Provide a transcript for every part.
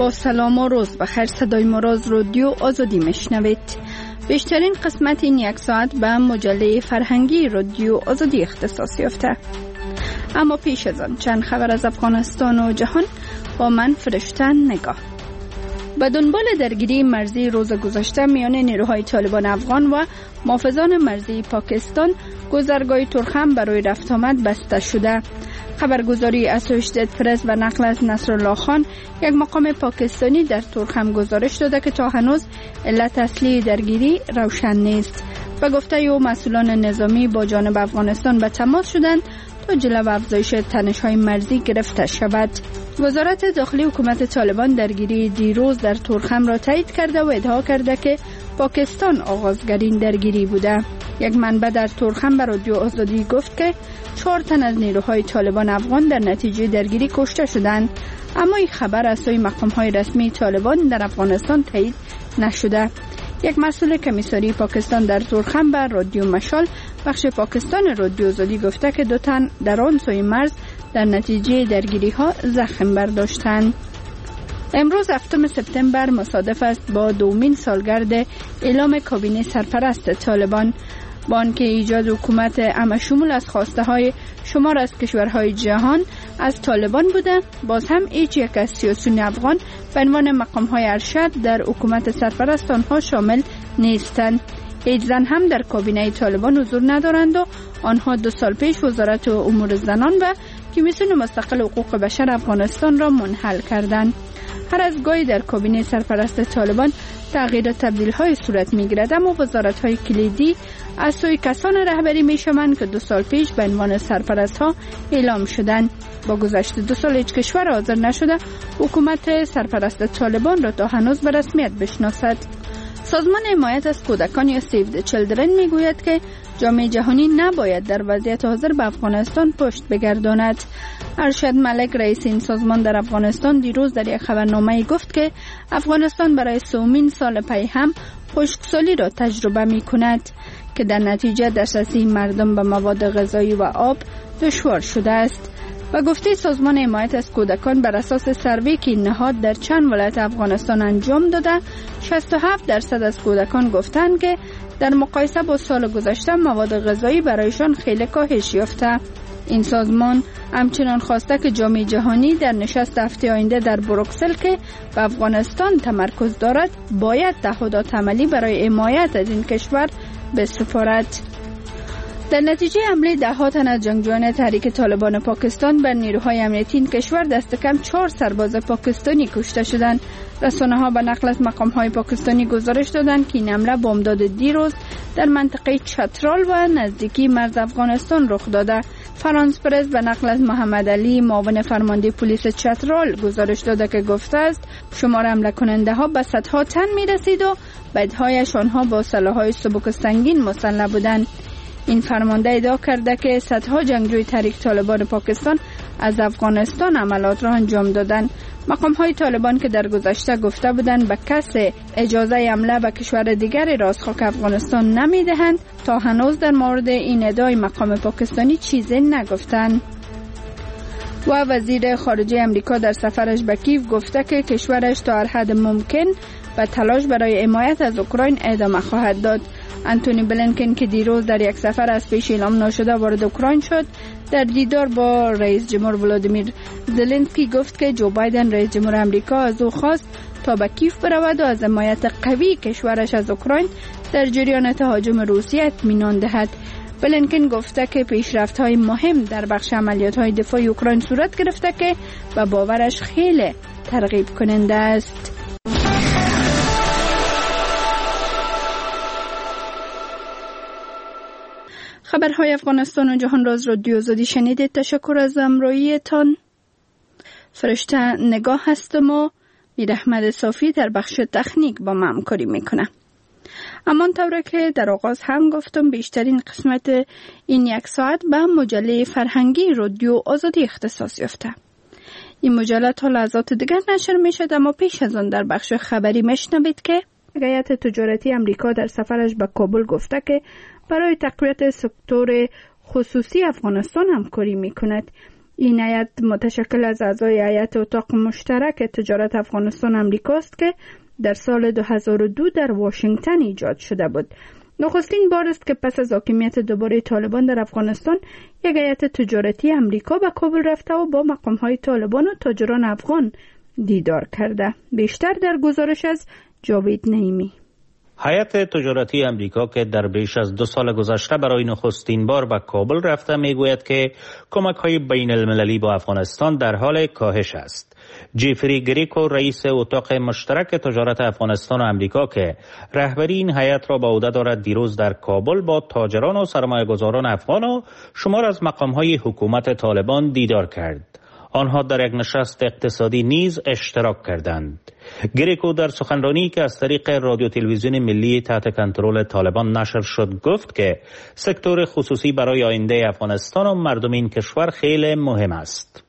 با سلام و روز بخیر. صدای مراز رادیو آزادی میشنوید. بیشترین قسمت این یک ساعت به مجله فرهنگی رادیو آزادی اختصاص یافته. اما پیش از آن چند خبر از افغانستان و جهان با من فرشته نگاه. به دنبال درگیری مرزی روز گذشته میان نیروهای طالبان افغان و محافظان مرزی پاکستان، گذرگاه تورخم برای رفت آمد بسته شده. خبرگزاری اسوشیتد پرس و نقل از نصرالله خان، یک مقام پاکستانی، در تورخم گزارش داده که تا هنوز علت اصلی درگیری روشن نیست. به گفته او مسئولان نظامی با جانب افغانستان به تماس شدند تا جلو افزایش تنش‌های مرزی گرفته شود. وزارت داخلی حکومت طالبان درگیری دیروز در تورخم را تایید کرده و ادعا کرده که پاکستان آغازگرین درگیری بوده. یک منبع در تورخم به رادیو آزادی گفت که 4 تن از نیروهای طالبان افغان در نتیجه درگیری کشته شدند، اما این خبر از سوی مقام‌های رسمی طالبان در افغانستان تایید نشده. یک مسئول کمیساری پاکستان در تورخم به رادیو مشال بخش پاکستان رادیو آزادی گفته که 2 تن در آن سوی مرز در نتیجه درگیری ها زخم برداشتند. امروز 7 سپتامبر مصادف است با 2مین سالگرد اعلام کابینه سرپرست طالبان. با آنکه ایجاد حکومت عام‌شمول از خواسته های شمار از کشورهای جهان از طالبان بوده، باز هم هیچ یک از سیاسیون افغان به عنوان مقام های ارشد در حکومت سرپرست آنها شامل نیستند. هیچ زن هم در کابینه طالبان حضور ندارند و آنها 2 سال پیش وزارت امور زنان و کمیسیون مستقل حقوق بشر افغانستان را منحل کردند. هر از گاهی در کابینه سرپرست طالبان تغییر و تبدیل های صورت می گیرد، اما وزارت های کلیدی از سوی کسان رهبری می شوند که 2 سال پیش به عنوان سرپرست ها اعلام شدند. با گذشت 2 سال هیچ کشور حاضر نشده حکومت سرپرست طالبان را تا هنوز به رسمیت بشناسد. سازمان حمایت از کودکان یا سیو د چیلدرن می گوید که جامعه جهانی نباید در وضعیت حاضر به افغانستان پشت بگرداند. ارشد ملک، رئیس این سازمان در افغانستان، دیروز در یک خبرنامه گفت که افغانستان برای 3مین سال پی هم خشکسالی را تجربه می کند که در نتیجه دسترسی مردم به مواد غذایی و آب دشوار شده است. و گفته سازمان حمایت از کودکان بر اساس سروی که نهاد در چند ولایت افغانستان انجام داده، 67% از کودکان گفتند که در مقایسه با سال گذشته مواد غذایی برایشان خیلی کاهش یافته. این سازمان همچنان خواسته که جامعه جهانی در نشست هفته آینده در بروکسل که به افغانستان تمرکز دارد باید تعهدات عملی برای حمایت از این کشور بسپارد. در نتیجه حمله 10 تن از جنگجویان تحریک طالبان پاکستان بر نیروهای امنیتی این کشور دست کم 4 سرباز پاکستانی کشته شدند. رسانه‌ها به نقل از مقام‌های پاکستانی گزارش دادند که این حمله بامداد دیروز در منطقه چترال و نزدیکی مرز افغانستان رخ داده. فرانس پرس به نقل از محمد علی، معاون فرمانده پلیس چترال، گزارش داده که گفته است شمار حمله کننده ها به صدها تن می رسید و بعدهایش آنها با سلاح‌های سبک سنگین مسلح بودند. این فرمانده ادعا کرده که صدها جنگجوی تحریک طالبان پاکستان از افغانستان عملیات را انجام دادند. مقام‌های طالبان که در گذشته گفته بودند به کسی اجازه حمله به کشور دیگری را از خاک افغانستان نمی‌دهند، تا هنوز در مورد این ادعای مقام پاکستانی چیزی نگفتند. و وزیر خارجه امریکا در سفرش به کیف گفته که کشورش تا هر حد ممکن به تلاش برای حمایت از اوکراین ادامه خواهد داد. انتونی بلینکن که دیروز در یک سفر از پیش اعلام ناشده وارد اوکراین شد، در دیدار با رئیس جمهور ولادیمیر زلنسکی گفت که جو بایدن رئیس جمهور امریکا از او خواست تا به کیف برود و از حمایت قوی کشورش از اوکراین در جریان تهاجم روسیه اطمینان دهد. بلینکن گفته که پیشرفت‌های مهم در بخش عملیات‌های دفاعی اوکراین صورت گرفته که به باورش خیلی ترغیب کننده است. خبرهای افغانستان و جهان راز رادیو آزادی شنیدید. تشکر از همراهیتان. فرشته نگاه هستم و میر احمد صافی در بخش تکنیک با من همکاری میکنه. اما طوره که در آغاز هم گفتم بیشترین قسمت این 1 ساعت به مجله فرهنگی رادیو آزادی اختصاص یافته. این مجله تا لحظات دیگر نشر میشد، اما پیش از آن در بخش خبری میشنوید که هیئت تجارتی امریکا در سفرش به کابل گفته که برای تقویت سکتور خصوصی افغانستان همکاری میکند. این هیئت متشکل از اعضای هیئت اتاق مشترک تجارت افغانستان امریکا است که در سال 2002 در واشنگتن ایجاد شده بود. نخستین بار است که پس از حاکمیت دوباره طالبان در افغانستان یک هیئت تجارتی امریکا به کابل رفته و با مقام‌های طالبان و تاجران افغان دیدار کرده. بیشتر در گزارش از جاوید نعیمی. هیئت تجارتی امریکا که در بیش از 2 سال گذشته برای نخستین بار به کابل رفته میگوید که کمک‌های بین المللی با افغانستان در حال کاهش است. جیفری گریکو رئیس اتاق مشترک تجارت افغانستان و امریکا که رهبری این هیئت را به عهده دارد دیروز در کابل با تاجران و سرمایه‌گذاران افغان و شمار از مقام‌های حکومت طالبان دیدار کرد. آنها در یک نشست اقتصادی نیز اشتراک کردند. گریکو در سخنرانی که از طریق رادیو تلویزیون ملی تحت کنترل طالبان نشر شد گفت که سکتور خصوصی برای آینده افغانستان و مردم این کشور خیلی مهم است.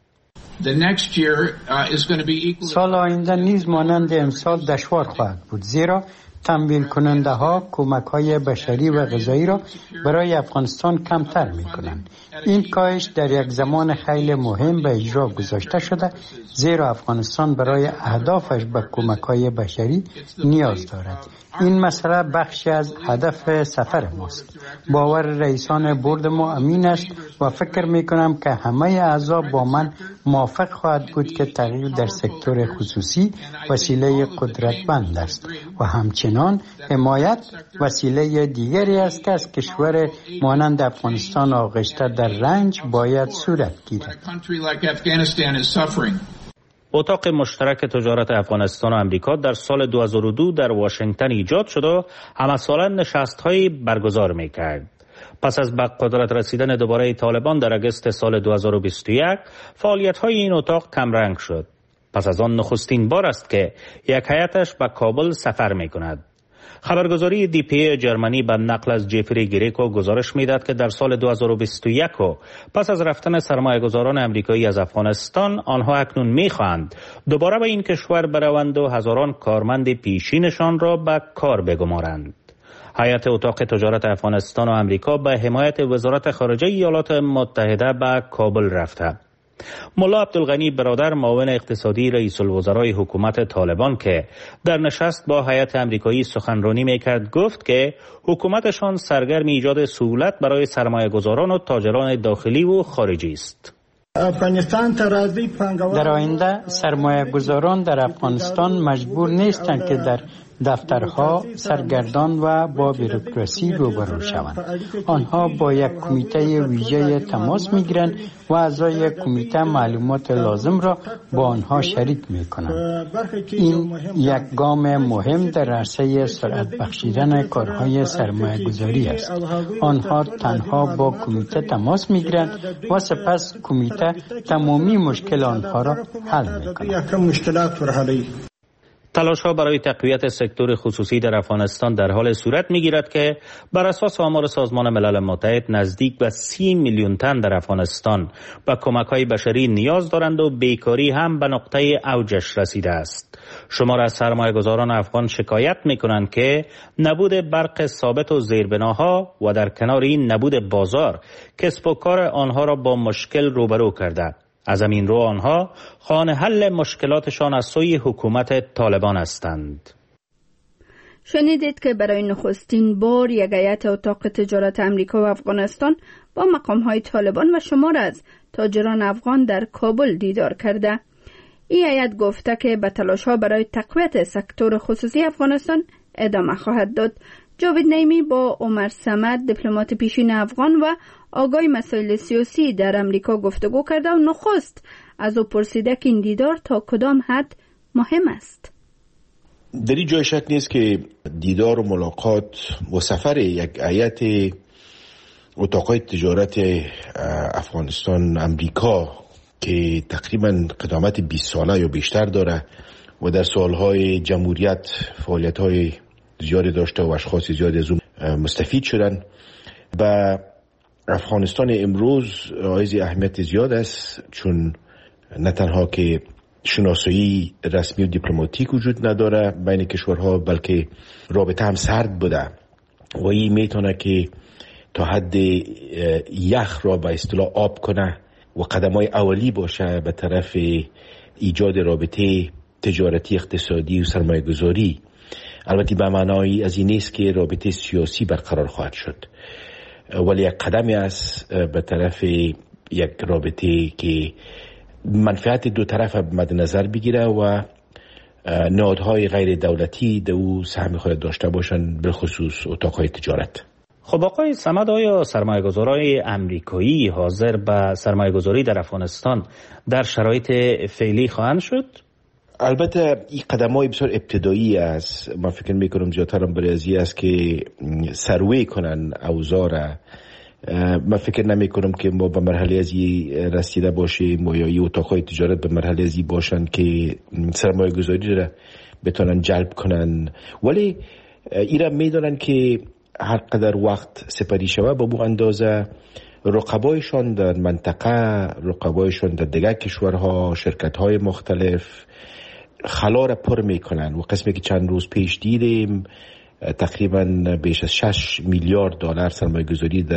سال آینده نیز مانند امسال دشوار خواهد بود، زیرا تمویل کننده ها کمک های بشری و غذایی را برای افغانستان کمتر می کنند. این کاهش در یک زمان خیلی مهم به اجرا گذاشته شده، زیرا افغانستان برای اهدافش به کمک های بشری نیاز دارد. این مسئله بخشی از هدف سفر ماست. باور رئیسان بورد ما امین است و فکر می کنم که همه اعضا با من موافق خواهد بود که تغییر در سکتور خصوصی وسیله قدرتمند است و همچنان حمایت وسیله دیگری است که از کشور مانند افغانستان آغشته در رنج باید صورت گیرد. اتاق مشترک تجارت افغانستان و امریکا در سال 2002 در واشنگتن ایجاد شد و همساله نشست‌هایی برگزار می‌کرد. پس از به قدرت رسیدن دوباره طالبان در اگست سال 2021 فعالیت‌های این اتاق کمرنگ شد. پس از آن نخستین بار است که یک هیئتش به کابل سفر می‌کند. خبرگزاری DPA جرمنی به نقل از جیفری گریکو گزارش می‌دهد که در سال 2021 و پس از رفتن سرمایه‌گذاران امریکایی از افغانستان آنها اکنون می‌خواهند دوباره به این کشور بروند و هزاران کارمند پیشینشان را به کار بگمارند. هیئت اتاق تجارت افغانستان و امریکا به حمایت وزارت خارجه ایالات متحده به کابل رفته. ملا عبدالغنی برادر معاون اقتصادی رئیس الوزرای حکومت طالبان که در نشست با هیئت امریکایی سخنرانی میکرد گفت که حکومتشان سرگرم ایجاد سهولت برای سرمایه‌گذاران و تاجران داخلی و خارجی است. در آینده سرمایه‌گذاران در افغانستان مجبور نیستند که در دفترها سرگردان و با بوروکراسی روبرو شوند. آنها با یک کمیته ویژه تماس میگیرند و اعضای کمیته معلومات لازم را با آنها شریک میکنند. این یک گام مهم در عرصه سرعت بخشیدن کارهای سرمایه گذاری است. آنها تنها با کمیته تماس میگیرند و سپس کمیته تمامی مشکل آنها را حل میکند. تلاش‌ها برای تقویت سکتور خصوصی در افغانستان در حال صورت می‌گیرد که بر اساس آمار سازمان ملل متحد نزدیک به 30 میلیون تن در افغانستان به کمک‌های بشری نیاز دارند و بیکاری هم به نقطه اوجش رسیده است. شمار از سرمایه‌گذاران افغان شکایت می‌کنند که نبود برق ثابت و زیربناها و در کنار این نبود بازار کسب و کار آنها را با مشکل روبرو کرده. از همین رو آنها خواهان حل مشکلاتشان از سوی حکومت طالبان هستند. شنیدید که برای نخستین بار یک هیئت اتاق تجارت امریکا و افغانستان با مقام‌های طالبان و شمار از تاجران افغان در کابل دیدار کرده. این هیئت گفته که به تلاش‌ها برای تقویت سکتور خصوصی افغانستان ادامه خواهد داد. جاوید نعیمی با عمر صمد دیپلمات پیشین افغان و آگاه مسائل سیاسی در امریکا گفتگو کرده و نخست از او پرسیده که این دیدار تا کدام حد مهم است. در این جای شک نیست که دیدار و ملاقات و سفر یک هیئت اتاقای تجارت افغانستان امریکا که تقریبا قدامت 20 ساله یا بیشتر داره و در سالهای جمهوریت فعالیت‌های زیادی داشته و اشخاص زیادی از اون مستفید شدن و افغانستان امروز حائز اهمیت زیاد است، چون نه تنها که شناسایی رسمی و دیپلماتیک وجود نداره بین کشورها، بلکه رابطه هم سرد بوده و این میتونه که تا حد یخ را به اصطلاح آب کنه و قدم‌های اولی باشه به طرف ایجاد رابطه تجارتی، اقتصادی و سرمایه‌گذاری. البته به معنای از این نیست که رابطه سیاسی برقرار خواهد شد، ولی یک قدمی است به طرف یک رابطه که منفعت دو طرف مد نظر بگیره و نهادهای غیر دولتی در او سهم خود داشته باشند، بالخصوص اتاقهای تجارت. خب آقای صمد، آیا سرمایه‌گذارای امریکایی حاضر به سرمایه‌گذاری در افغانستان در شرایط فعلی خواهند شد؟ البته این قدم‌های بسیار ابتدایی است. من فکر می‌کنم زیادتر برای ازی است که سروی کنن اوضاع را. من فکر نمی‌کنم که ما به مرحله ازی رسیده باشیم و یا اتاق‌های تجارت به مرحله ازی باشند که سرمایه‌گذاری را بتونن جلب کنن، ولی ایرا می‌دونن که هر قدر وقت سپری شود با بو اندازه رقبایشان در منطقه، رقبایشان در دیگر کشورها، شرکت‌های مختلف خلا را پر میکنن و قسمی که چند روز پیش دیدیم تقریبا بیش از 6 میلیارد دلار سرمایه گذاری در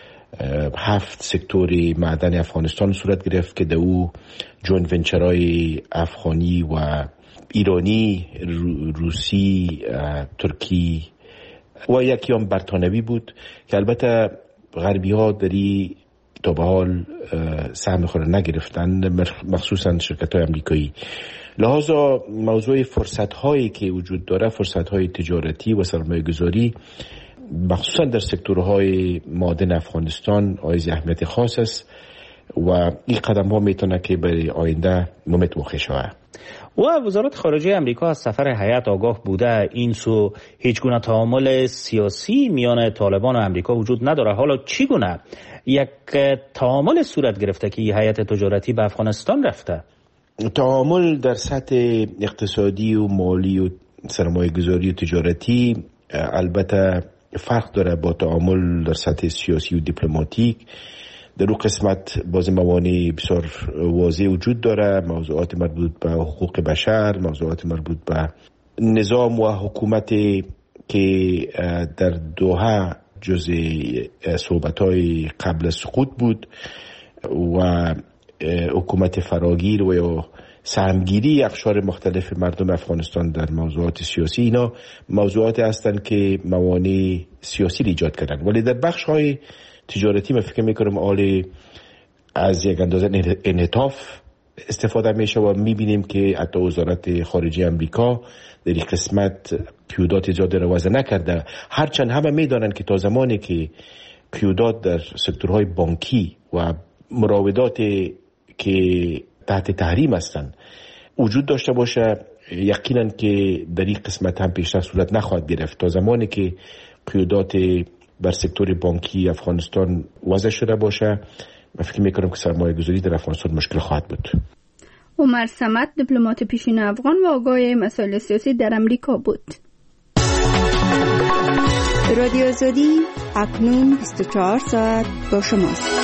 7 سکتور معدن افغانستان صورت گرفت که در او جوین ونچرهای افغانی و ایرانی، روسی، ترکی و یکی هم برطانوی بود که البته غربی ها دری تا به حال سهم خود نگرفتن، مخصوصا شرکت های امریکایی. لحاظا موضوع فرصت هایی که وجود داره، فرصت های تجارتی و سرمایه گذاری مخصوصا در سکتورهای معدن افغانستان حائز اهمیت خاص است و این قدم ها میتونه که برای آینده ممت واقع شود. و وزارت خارجه امریکا از سفر هیئت آگاه بوده، این سو هیچ گونه تعامل سیاسی میان طالبان و امریکا وجود نداره. حالا چی گونه یک تعامل صورت گرفته که هیئت تجارتی به افغانستان رفته؟ تعامل در سطح اقتصادی و مالی و سرمایه گذاری و تجارتی البته فرق داره با تعامل در سطح سیاسی و دیپلماتیک. در اون قسمت باز موانع بسیار واضح وجود داره، موضوعات مربوط به حقوق بشر، موضوعات مربوط به نظام و حکومت که در دوحه جز صحبت‌های قبل سقوط بود و حکومت فراگیر و یا سهمگیری اقشار مختلف مردم افغانستان در موضوعات سیاسی. اینا موضوعات هستند که موانع سیاسی ایجاد کردن، ولی در بخش‌های تجارتی من فکر میکنم آلی از یک اندازه انعطاف استفاده میشه و میبینیم که حتی وزارت خارجه امریکا در این قسمت قیودات زیاده را وضع نکرده، هرچند همه میدانند که تا زمانی که قیودات در سکتورهای بانکی و مراودات که تحت تحریم هستند وجود داشته باشه، یقینا که در این قسمت هم پیشتر صورت نخواهد گرفت. تا زمانی که قیودات بر سکتور بانکی افغانستان وضع شده باشه، من فکر میکنم که سرمایه گذاری در افغانستان مشکل خواهد بود. عمر صمد، دیپلمات پیشین افغان و آگاه مسائل سیاسی در امریکا بود. رادیو آزادی اکنون 24 ساعت با شماست.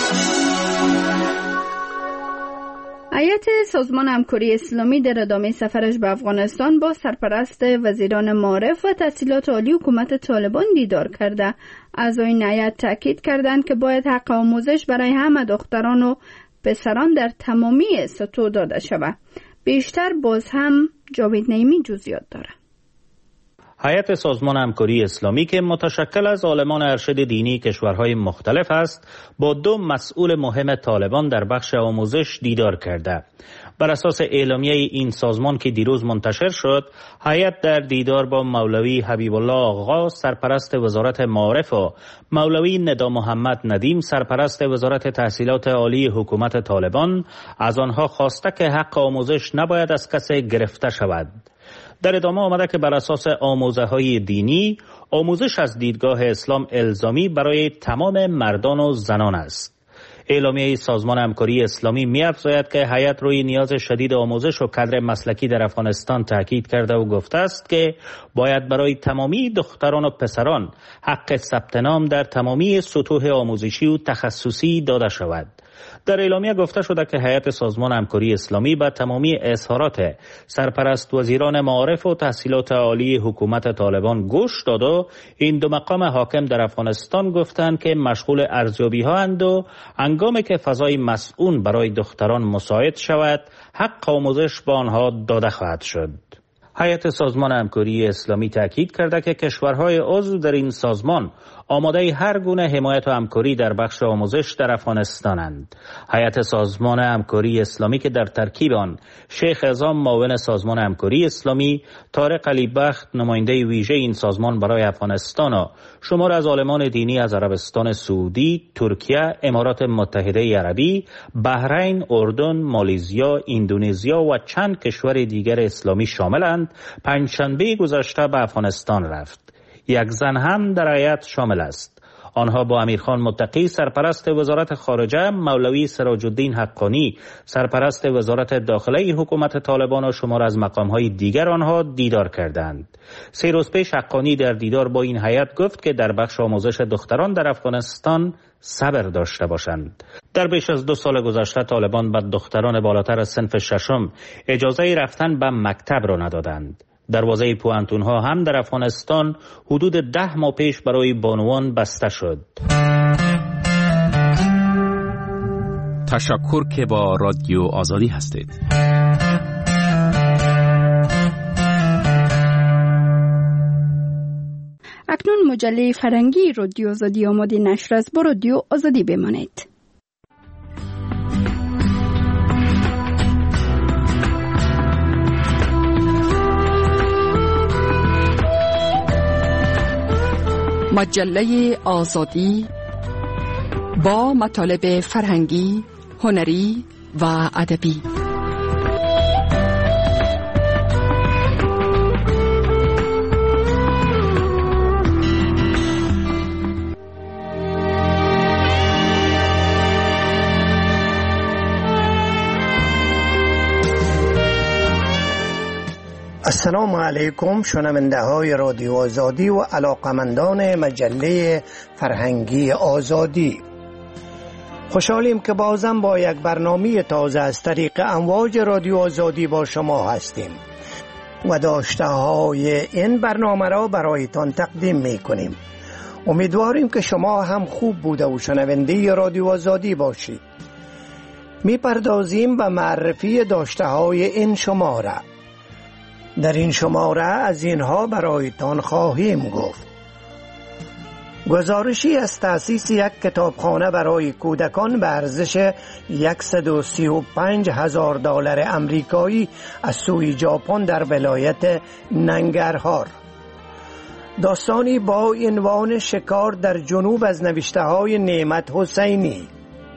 هیئت سازمان همکاری اسلامی در ادامه سفرش به افغانستان با سرپرست وزیران معارف و تحصیلات عالی حکومت طالبان دیدار کرده. اعضای هیئت تاکید کردند که باید حق آموزش برای همه دختران و پسران در تمامی سطوح داده شود. بیشتر باز هم جاوید نعیمی جزئیات داره. هیئت سازمان همکاری اسلامی که متشکل از عالمان ارشد دینی کشورهای مختلف است، با 2 مسئول مهم طالبان در بخش آموزش دیدار کرده. بر اساس اعلامیه این سازمان که دیروز منتشر شد، هیئت در دیدار با مولوی حبیب الله آغا سرپرست وزارت معارف و مولوی ندا محمد ندیم سرپرست وزارت تحصیلات عالی حکومت طالبان از آنها خواسته که حق آموزش نباید از کسی گرفته شود. در ادامه آمده که بر اساس آموزه‌های دینی، آموزش از دیدگاه اسلام الزامی برای تمام مردان و زنان است. اعلامیه سازمان همکاری اسلامی می‌افزاید که هیئت روی نیاز شدید آموزش و کادر مسلکی در افغانستان تاکید کرده و گفته است که باید برای تمامی دختران و پسران حق ثبت نام در تمامی سطوح آموزشی و تخصصی داده شود. در اعلامیه گفته شده که هیئت سازمان همکاری اسلامی به تمامی اظهارات سرپرست وزیران معارف و تحصیلات عالی حکومت طالبان گوش داد و این 2 مقام حاکم در افغانستان گفتند که مشغول ارزیابی ها اند و هنگامی که فضای مسئول برای دختران مساعد شود، حق آموزش به آنها داده خواهد شد. هیئت سازمان همکاری اسلامی تاکید کرده که کشورهای عضو در این سازمان آماده هر گونه حمایت و همکاری در بخش آموزش در افغانستانند. هیئت سازمان همکاری اسلامی که در ترکیب آن شیخ اعظام معاون سازمان همکاری اسلامی، طارق علی بخت نماینده ویژه این سازمان برای افغانستان و شمار از عالمان دینی از عربستان سعودی، ترکیه، امارات متحده عربی، بحرین، اردن، مالزیا، اندونزیا و چند کشور دیگر اسلامی شاملند، پنجشنبه گذشته به افغانستان رفت. یک زن هم در هیئت شامل است. آنها با امیرخان متقی سرپرست وزارت خارجه، مولوی سراج الدین حقانی سرپرست وزارت داخله حکومت طالبان و شمار از مقامهای دیگر آنها دیدار کردند. 3 روز پیش حقانی در دیدار با این هیئت گفت که در بخش آموزش دختران در افغانستان صبر داشته باشند. در بیش از 2 سال گذشته طالبان به دختران بالاتر از صنف 6 اجازه رفتن به مکتب را ندادند. دروازه پوانتون‌ها هم در افغانستان حدود 10 ماه پیش برای بانوان بسته شد. تشکر که با رادیو آزادی هستید. اکنون مجله فرهنگی رادیو آزادی آماده نشر است. با رادیو آزادی بمانید. مجله آزادی با مطالب فرهنگی، هنری و ادبی. السلام علیکم شنونده های رادیو آزادی و علاقمندان مجله فرهنگی آزادی. خوشحالیم که بازم با یک برنامه تازه از طریق امواج رادیو آزادی با شما هستیم و داشته های این برنامه را برایتان تقدیم می کنیم. امیدواریم که شما هم خوب بوده و شنونده رادیو آزادی باشید. می پردازیم به معرفی داشته های این شماره. در این شماره از اینها برایتان خواهیم گفت: گزارشی از تأسیس یک کتابخانه برای کودکان به ارزش $135,000 امریکایی از سوی ژاپن در ولایت ننگرهار. داستانی با عنوان شکار در جنوب از نوشته‌های نعمت حسینی.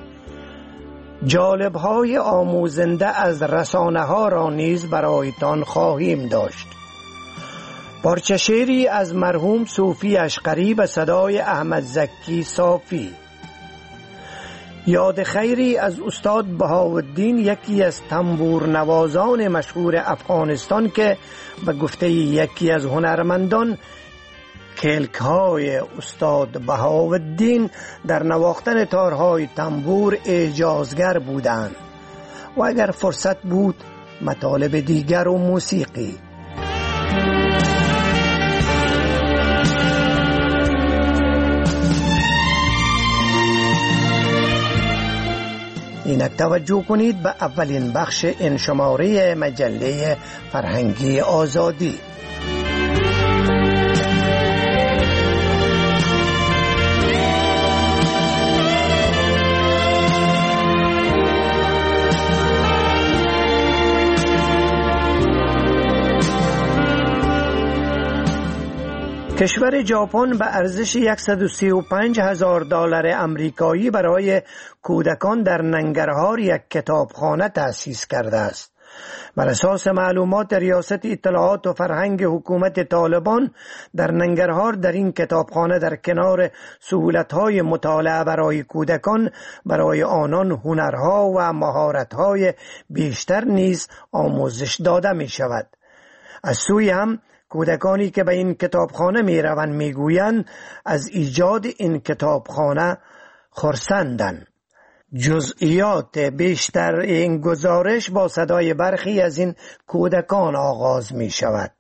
جالب‌های آموزنده از رسانه‌ها را نیز برایتان خواهیم داشت. پارچه شعری از مرحوم صوفی اشقری به صدای احمد زکی صافی. یاد خیری از استاد بهاءالدین، یکی از تنبور نوازان مشهور افغانستان که به گفته یکی از هنرمندان کلک‌های استاد بهاءالدین در نواختن تارهای تنبور اعجازگر بودند و اگر فرصت بود مطالب دیگر و موسیقی. اینک توجه کنید به اولین بخش این شماره مجله فرهنگی آزادی. کشور ژاپن به ارزش $135,000 امریکایی برای کودکان در ننگرهار یک کتابخانه تأسیس کرده است. بر اساس معلومات ریاست اطلاعات و فرهنگ حکومت طالبان، در ننگرهار در این کتابخانه در کنار سهولت‌های مطالعه برای کودکان، برای آنان هنرها و مهارت‌های بیشتر نیز آموزش داده می شود. از سوی هم کودکانی که به این کتابخانه می روند می گویند از ایجاد این کتابخانه خرسندند. جزئیات بیشتر این گزارش با صدای برخی از این کودکان آغاز می شود.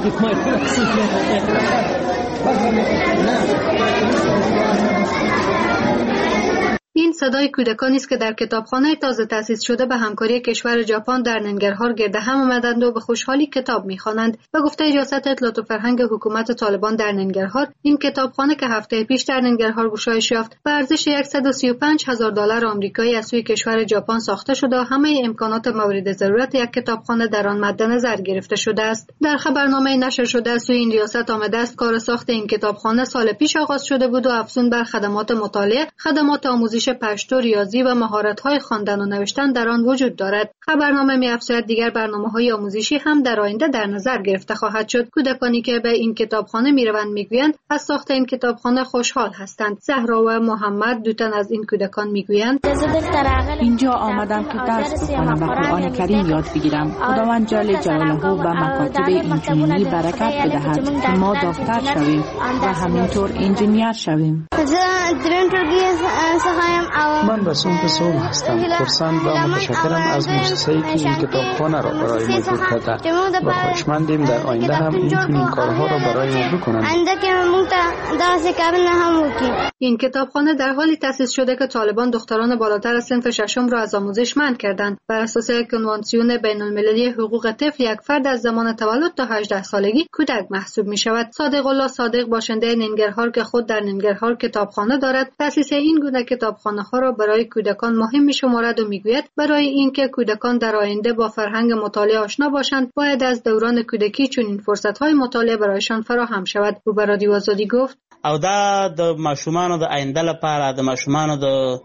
این صدای کودکانی است که در کتابخانه تازه تأسیس شده به همکاری کشور ژاپن در ننگرهار گرد هم آمدند و به خوشحالی کتاب می‌خوانند. به گفته ریاست اطلاعات و فرهنگ حکومت طالبان در ننگرهار، این کتابخانه که هفته پیش در ننگرهار گشایش یافت، به ارزش $135,000 آمریکایی از سوی کشور ژاپن ساخته شده و همه امکانات مورد ضرورت یک کتابخانه در آن مد نظر گرفته شده است. در خبرنامه نشر شده از سوی این ریاست آمده است کار ساخت این کتابخانه سال پیش آغاز شده بود و افزون بر خدمات مطالعه، خدمات آموزش پشتو، ریاضی و مهارت‌های خواندن و نوشتن در آن وجود دارد. خبرنامه می‌افزاید دیگر برنامه‌های آموزشی هم در آینده در نظر گرفته خواهد شد. کودکانی که به این کتابخانه می‌روند می‌گویند از ساخت این کتابخانه خوشحال هستند. زهرا و محمد دو تن از این کودکان می‌گویند اینجا آمدم که درس بخوانم و قرآن کریم یاد بگیرم. خداوند جل جلاله و مکاتب اینجوری برکت بدهد که ما دکتر شویم و همینطور انجینیر شویم. من رسول پسول هستم. خرسند و متشکرم از مؤسسه‌ای که این کتابخانه را برای ما جور کرده و خواهشمندیم در آینده هم این کارها را برای ما بکنند. این کتابخانه در حالی تأسیس شده که طالبان دختران بالاتر از صنف ششم را از آموزش منع کردند. بر اساس کنوانسیون بین‌المللی حقوق طفل، یک فرد از زمان تولد تا 18 سالگی کودک محسوب می شود. صادق الله صادق، باشنده ننگرهار که خود در ننگرهار کتابخانه دارد، تأسیس این گونه کتابخانه‌ها را برای کودکان مهم می‌شمارد و می‌گوید برای اینکه کودکان در آینده با فرهنگ مطالعه آشنا باشند، باید از دوران کودکی چنین فرصت‌های مطالعه برایشان فراهم شود. او به رادیو آزادی گفت: او دا د ماشومانو د آینده لپاره، د ماشومانو د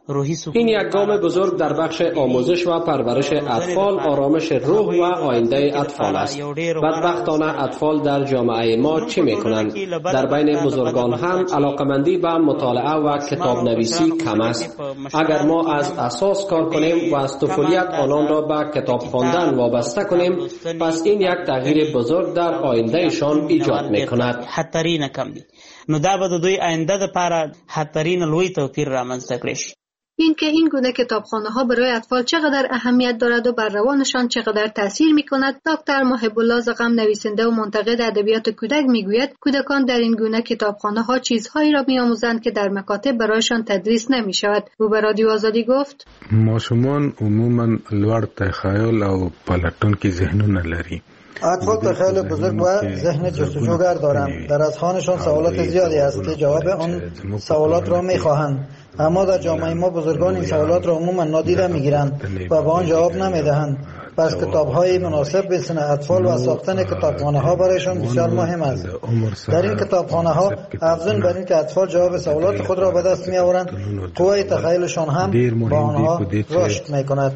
این یک گام بزرگ در بخش آموزش و پرورش اطفال، آرامش روح و آینده اطفال است. بدبختانه اطفال در جامعه ما چه میکنند؟ در بین بزرگان هم علاقمندی به مطالعه و کتاب نویسی کم است. اگر ما از اساس کار کنیم و از طفولیت آنان را به کتاب خواندن وابسته کنیم، پس این یک تغییر بزرگ در آیندهشان ایجاد میکند. خطرین کم دی. نو دا به دوی آینده لپاره خطرین لوی توپیر رامنځته کړي. این که این گونه کتابخانه‌ها برای اطفال چقدر اهمیت دارد و بر روانشان چقدر تأثیر می‌کند، دکتر محب الله زغم، نویسنده و منتقد ادبیات کودک، می‌گوید کودکان در این گونه کتابخانه‌ها چیزهایی را می‌آموزند که در مکاتب برایشان تدریس نمی‌شود. او به رادیو آزادی گفت: ماشومان عموماً لوړ تخیل او پلټونکي ذهنونه لري. اطفال تخیل بزرگ و ذهن جستجوگر دارند. در اذهانشان سوالات زیادی است که جواب آن سوالات را می‌خواهند، اما در جامعه ما بزرگان این سوالات را عموما نادیده می‌گیرند و به آن جواب نمی‌دهند. پس کتاب‌های مناسب به سن اطفال و ساختن کتابخانه‌ها برایشان بسیار مهم است. در این کتابخانه‌ها افزون بر این که اطفال جواب سوالات خود را به دست می‌آورند، قوه تخیلشان هم با آنها رشد می‌کند.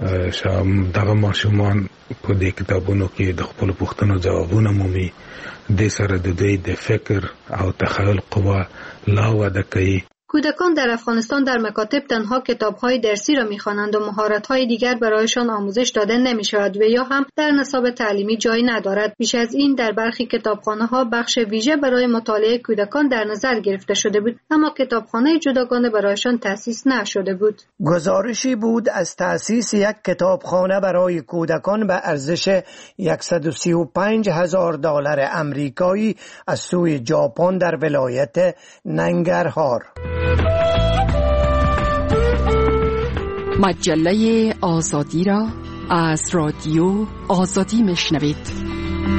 دغه ماشومان په دې کتابونو کې د خپل پوښتنو ځوابونه مومي، د سره د دوی د فکر او تخیل قوه لا وده کوي. کودکان در افغانستان در مکاتب تنها کتاب‌های درسی را می‌خوانند و مهارت‌های دیگر برایشان آموزش داده نمی‌شود و یا هم در نصاب تعلیمی جای ندارد. بیش از این در برخی کتابخانه‌ها بخش ویژه برای مطالعه کودکان در نظر گرفته شده بود، اما کتابخانه جداگانه برایشان تأسیس نشده بود. گزارشی بود از تأسیس یک کتابخانه برای کودکان به ارزش $135,000 آمریکایی از سوی ژاپن در ولایت ننگرهار. مجله آزادی را از رادیو آزادی میشنوید.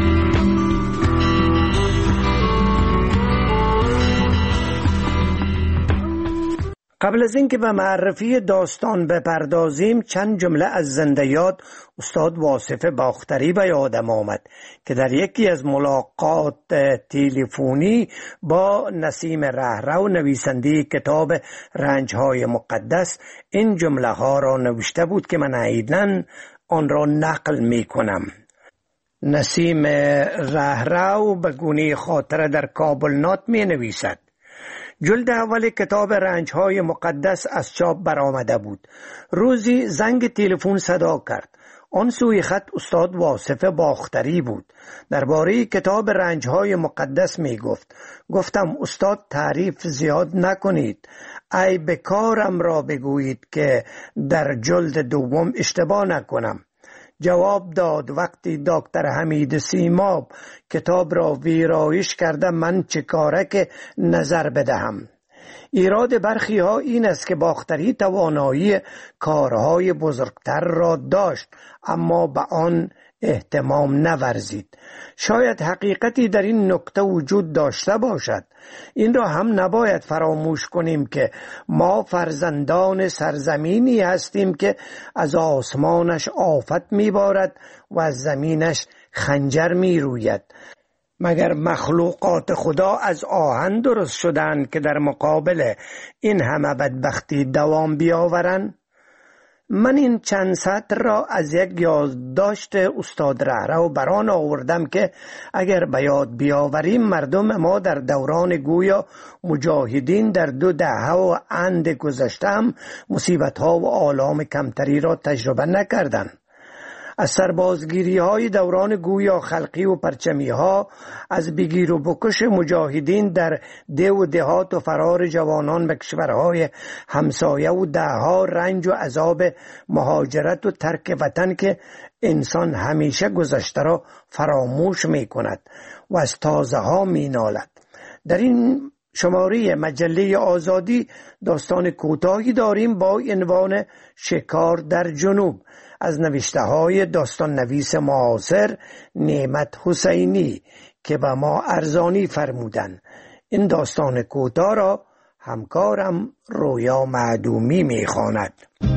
قبل از اینکه به معرفی داستان بپردازیم، چند جمله از زنده یاد استاد واصف باختری به یادم آمد که در یکی از ملاقات تلفنی با نسیم رهرو، نویسنده کتاب رنج‌های مقدس، این جمله ها را نوشته بود که من عیناً آن را نقل می کنم. نسیم رهرو به گونه خاطره در کابل نات می نویسد: جلد اول کتاب رنج‌های مقدس از چاپ برآمده بود. روزی زنگ تلفن صدا کرد. آن سوی خط استاد واصف باختری بود. درباره کتاب رنج‌های مقدس می گفت. گفتم استاد تعریف زیاد نکنید. ای به کارم را بگویید که در جلد دوم اشتباه نکنم. جواب داد وقتی دکتر حمید سیماب کتاب را ویرایش کرده من چه کارک نظر بدهم. ایراد برخی ها این است که باختری توانایی کارهای بزرگتر را داشت اما به آن اهتمام نورزید. شاید حقیقتی در این نکته وجود داشته باشد. این را هم نباید فراموش کنیم که ما فرزندان سرزمینی هستیم که از آسمانش آفت میبارد و از زمینش خنجر میروید. مگر مخلوقات خدا از آهن درست شدند که در مقابل این همه بدبختی دوام بیاورند؟ من این چند سطر را از یک یادداشت استاد رهرو بران آوردم که اگر به یاد بیاوریم مردم ما در دوران گویا مجاهدین در 2 دهه و اند گذشته هم مصیبت ها و آلام کمتری را تجربه نکردند. از سربازگیری های دوران گویا خلقی و پرچمی ها، از بگیر و بکش مجاهدین در ده و دهات و فرار جوانان به کشورهای همسایه و دهها رنج و عذاب مهاجرت و ترک وطن که انسان همیشه گذشته را فراموش می کند و از تازه ها می نالد. در این شماره مجله آزادی داستان کوتاهی داریم با عنوان شکار در جنوب از نوشته های داستان نویس معاصر نعمت حسینی که به ما ارزانی فرمودن. این داستان کوتاه را همکارم رویا معدومی می خواند.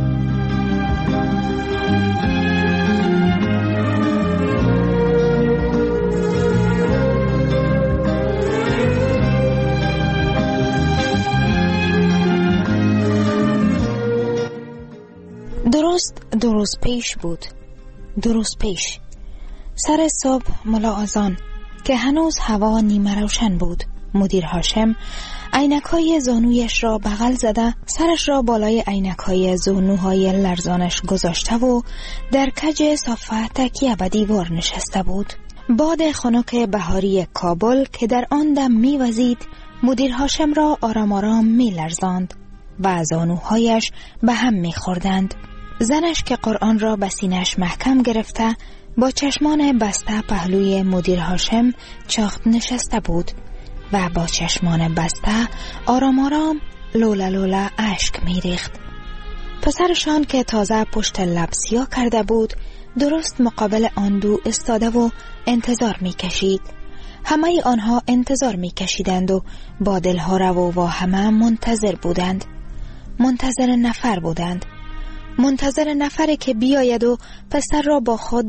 دو روز پیش بود. 2 روز پیش سر صبح ملا آذان که هنوز هوا نیمه روشن بود، مدیر هاشم عینک‌های زانویش را بغل زده سرش را بالای عینک‌های زانوهای لرزانش گذاشته و در کج صفحه تکیه به دیوار نشسته بود. باد خنک بهاری کابل که در آن دم می‌وزید مدیر هاشم را آرام آرام می‌لرزاند و زانوهایش به هم می‌خوردند. زنش که قرآن را به سینه‌اش محکم گرفته با چشمان بسته پهلوی مدیر هاشم چاخت نشسته بود و با چشمان بسته آرام آرام لولا لولا اشک می‌ریخت. پسرشان که تازه پشت لب سیاه کرده بود درست مقابل آن دو استاده و انتظار می‌کشید. همه آنها انتظار می‌کشیدند و با دلها رو و همه منتظر بودند. منتظر نفر بودند. منتظر نفری که بیاید و پسر را با خود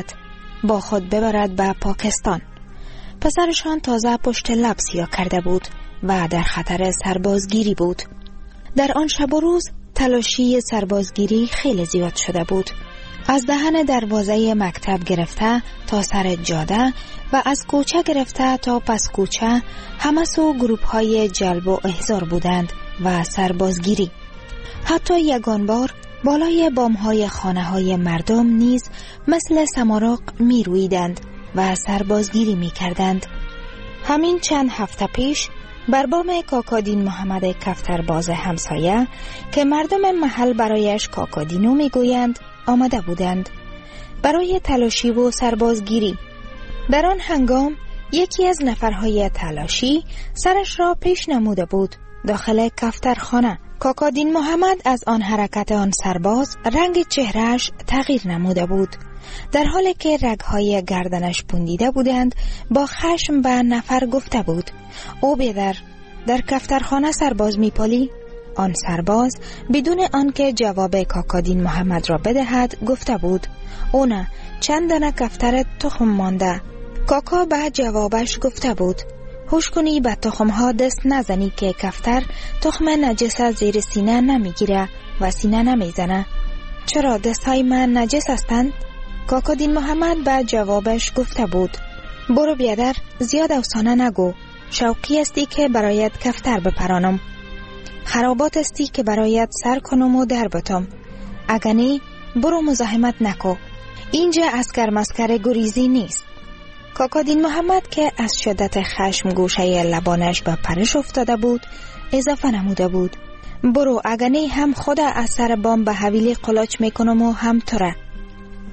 ببرد به پاکستان. پسرشان تازه پشت لب سیاه کرده بود و در خطر سربازگیری بود. در آن شب و روز تلاشی سربازگیری خیلی زیاد شده بود. از دهن دروازه مکتب گرفته تا سر جاده و از کوچه گرفته تا پس کوچه همه سو گروپ های جلب و احضار بودند و سربازگیری. حتی یگان بار بالای بام‌های خانه‌های مردم نیز مثل سمارق می‌رویدند و سربازگیری می‌کردند. همین چند هفته پیش بر بام کاکادین محمد کفترباز همسایه که مردم محل برایش کاکادینو می‌گویند آمده بودند برای تلاشی و سربازگیری. در آن هنگام یکی از نفرهای تلاشی سرش را پیش نموده بود داخل کفترخانه. کاکادین محمد از آن حرکت آن سرباز رنگ چهرهش تغییر نموده بود. در حالی که رگهای گردنش پوندیده بودند با خشم به نفر گفته بود او بیدر در کفترخانه سرباز میپالی؟ آن سرباز بدون آنکه جواب کاکادین محمد را بدهد گفته بود او نه، چند دانه کفتر تخم مانده. کاکا به جوابش گفته بود هوش کنی به تخمها دست نزنی که کفتر تخم نجس زیر سینه نمیگیره و سینه نمیزنه. چرا دستهای من نجس هستند؟ کاکادین محمد به جوابش گفته بود برو بیادر زیاد افسانه نگو، شوقی استی که برایت کفتر بپرانم، خرابات استی که برایت سر کنم و در بتم، اگنی برو مزاحمت نکو، اینجا اسکر مسکر گریزی نیست. کاکادین محمد که از شدت خشم گوشه لبانش به پرش افتاده بود اضافه نموده بود برو اگنی هم خود از سر بام به حویلی قلاچ میکنم و هم توره.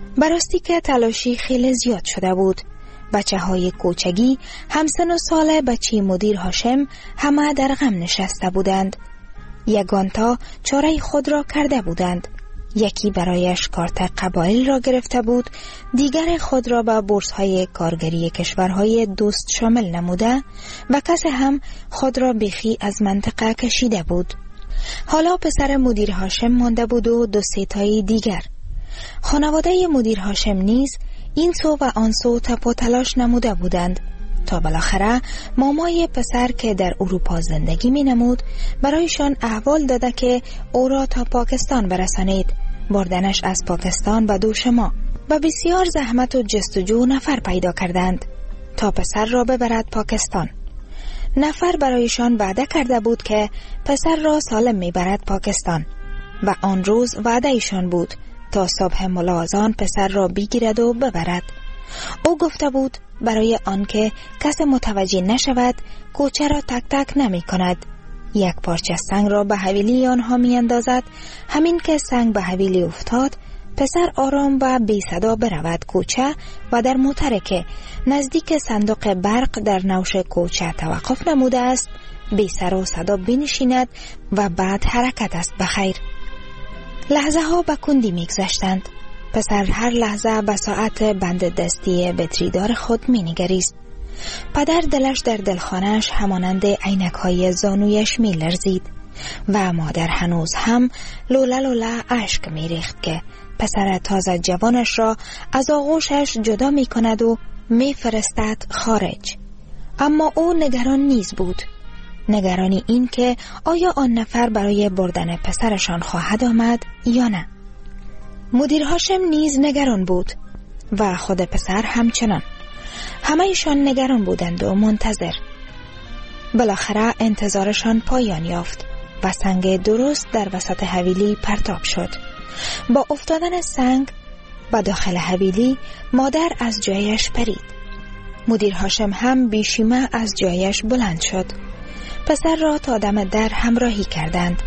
براستی که تلاشی خیلی زیاد شده بود. بچه های کوچگی همسن و سال بچه مدیر هاشم همه در غم نشسته بودند. یگانتا چاره خود را کرده بودند. یکی برایش کارت قبایل را گرفته بود، دیگر خود را به بورس های کارگری کشورهای دوست شامل نموده و کسی هم خود را بیخی از منطقه کشیده بود. حالا پسر مدیر هاشم مانده بود و 2-3 تایی دیگر. خانواده مدیر هاشم نیز این سو و آن سو تپ و تلاش نموده بودند تا بالاخره مامای پسر که در اروپا زندگی می نمود برایشان احوال داده که او را تا پاکستان برسانید. بردنش از پاکستان به دوش ما و بسیار زحمت و جستجو نفر پیدا کردند تا پسر را ببرد پاکستان. نفر برایشان وعده کرده بود که پسر را سالم می برد پاکستان و آن روز وعده ایشان بود تا صبح ملاحظان پسر را بگیرد و ببرد. او گفته بود برای آنکه کس متوجه نشود کوچه را تک تک نمی کند. یک پارچه سنگ را به حویلی آنها می اندازد. همین که سنگ به حویلی افتاد پسر آرام و بی صدا برود کوچه و در موتر که نزدیک صندوق برق در نوش کوچه توقف نموده است بی سر و صدا بنشیند و بعد حرکت است بخیر. لحظه ها به کندی می گذشتند. پسر هر لحظه به ساعت بند دستی بطریدار خود می نگریست. پدر دلش در دلخانه‌اش همانند عینک های زانویش می لرزید و مادر هنوز هم لوله لوله اشک می ریخت که پسر تازه جوانش را از آغوشش جدا می کند و می فرستد خارج. اما او نگران نیز بود. نگرانی این که آیا آن نفر برای بردن پسرشان خواهد آمد یا نه. مدیر هاشم نیز نگران بود و خود پسر همچنان. همه ایشان نگران بودند و منتظر. بالاخره انتظارشان پایان یافت و سنگ درست در وسط حویلی پرتاب شد. با افتادن سنگ به داخل حویلی مادر از جایش پرید. مدیر هاشم هم بیشیمه از جایش بلند شد. پسر را تا دم در همراهی کردند.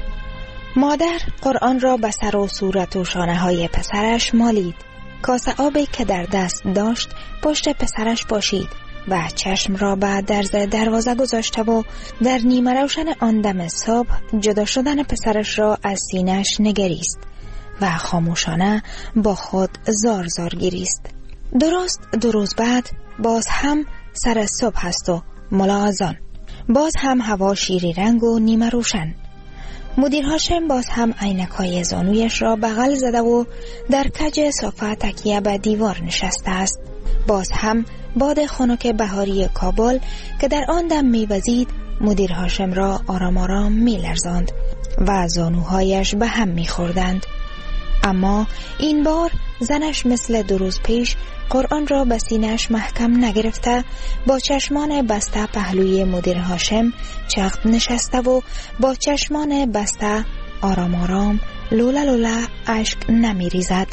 مادر قرآن را به سر و صورت و شانه های پسرش مالید. کاسه آبی که در دست داشت پشت پسرش پاشید و چشم را به درز دروازه گذاشته و در نیمه روشن آن دم صبح جدا شدن پسرش را از سینه‌اش نگریست و خاموشانه با خود زار زار گریست. درست 2 روز بعد باز هم سر صبح است و ملاحظان. باز هم هوا شیری رنگ و نیمه روشن. مدیر هاشم باز هم عینک‌های زانویش را بغل زده و در کج صفحه تکیه به دیوار نشسته است. باز هم باد خنک بهاری کابل که در آن دم می‌وزید مدیر هاشم را آرام آرام می‌لرزاند و زانوهایش به هم می‌خوردند. اما این بار زنش مثل 2 روز پیش قرآن را به سینه‌اش محکم نگرفته با چشمان بسته پهلوی مدیر هاشم چخت نشسته و با چشمان بسته آرام آرام لوله لوله اشک نمی ریزد.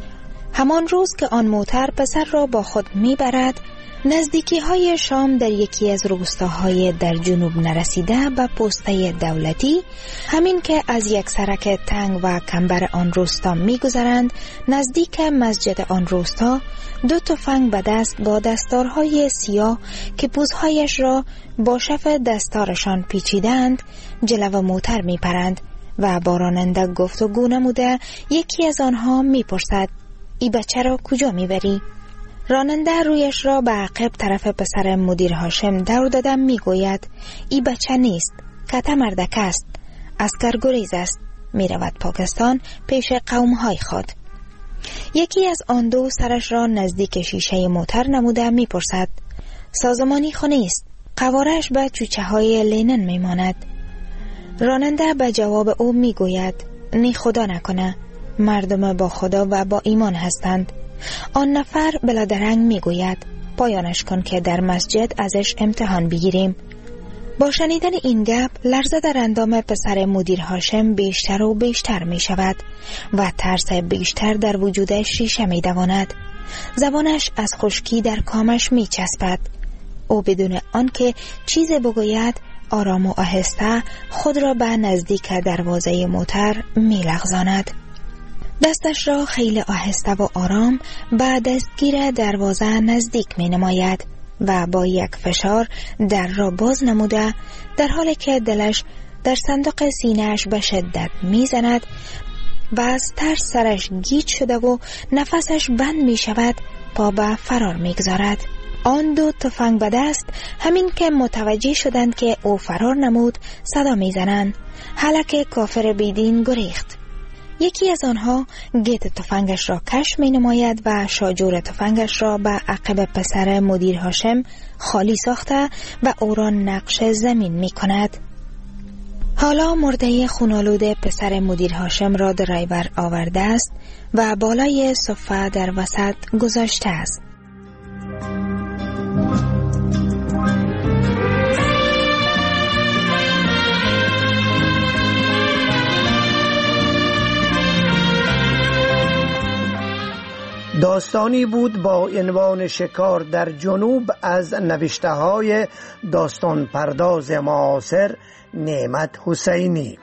همان روز که آن موتر پسر را با خود می برد نزدیکی های شام در یکی از روستاهای در جنوب نرسیده به پسته دولتی، همین که از یک سرک تنگ و کمبر آن روستا می گذرند نزدیک مسجد آن روستا 2 تفنگ به دست با دستارهای سیاه که پوزهایش را با شف دستارشان پیچیدند جلو موتر می پرند و با راننده گفتگو نموده یکی از آنها می پرسد ای بچه را کجا می بری؟ راننده رویش را به عقب طرف پسر مدیر هاشم دور دادم می گوید ای بچه نیست، کته مردک است، عسکر گریز است، می رود پاکستان پیش قومهای خود. یکی از آن 2 سرش را نزدیک شیشه موتر نموده می پرسد سازمانی خونه است، قوارش به چوچه های لینن می ماند. راننده به جواب او می گوید نی خدا نکنه، مردم با خدا و با ایمان هستند. آن نفر بلادرنگ می گوید پایانش کن که در مسجد ازش امتحان بگیریم. با شنیدن این گپ لرزه در اندام پسر مدیر هاشم بیشتر و بیشتر می شود و ترس بیشتر در وجودش ریشه می دواند. زبانش از خشکی در کامش می چسبد. او بدون آنکه چیز بگوید آرام و آهسته خود را به نزدیک دروازه موتر می لغزاند. دستش را خیلی آهسته و آرام به دستگیر دروازه نزدیک می نماید و با یک فشار در را باز نموده در حالی که دلش در صندوق سینه‌اش به شدت می زند و از ترس سرش گیج شده و نفسش بند می شود پا به فرار می گذارد. آن دو تفنگ به دست همین که متوجه شدند که او فرار نمود صدا می زنند. حالک کافر بیدین گریخت. یکی از آنها گیت تفنگش را کش می نماید و شاجور تفنگش را به عقب پسر مدیر هاشم خالی ساخته و او را نقش زمین می کند. حالا مرده خونالود پسر مدیر هاشم را درایور آورده است و بالای صفه در وسط گذاشته است. داستانی بود با عنوان شکار در جنوب از نوشته‌های داستان پرداز معاصر نعمت حسینی.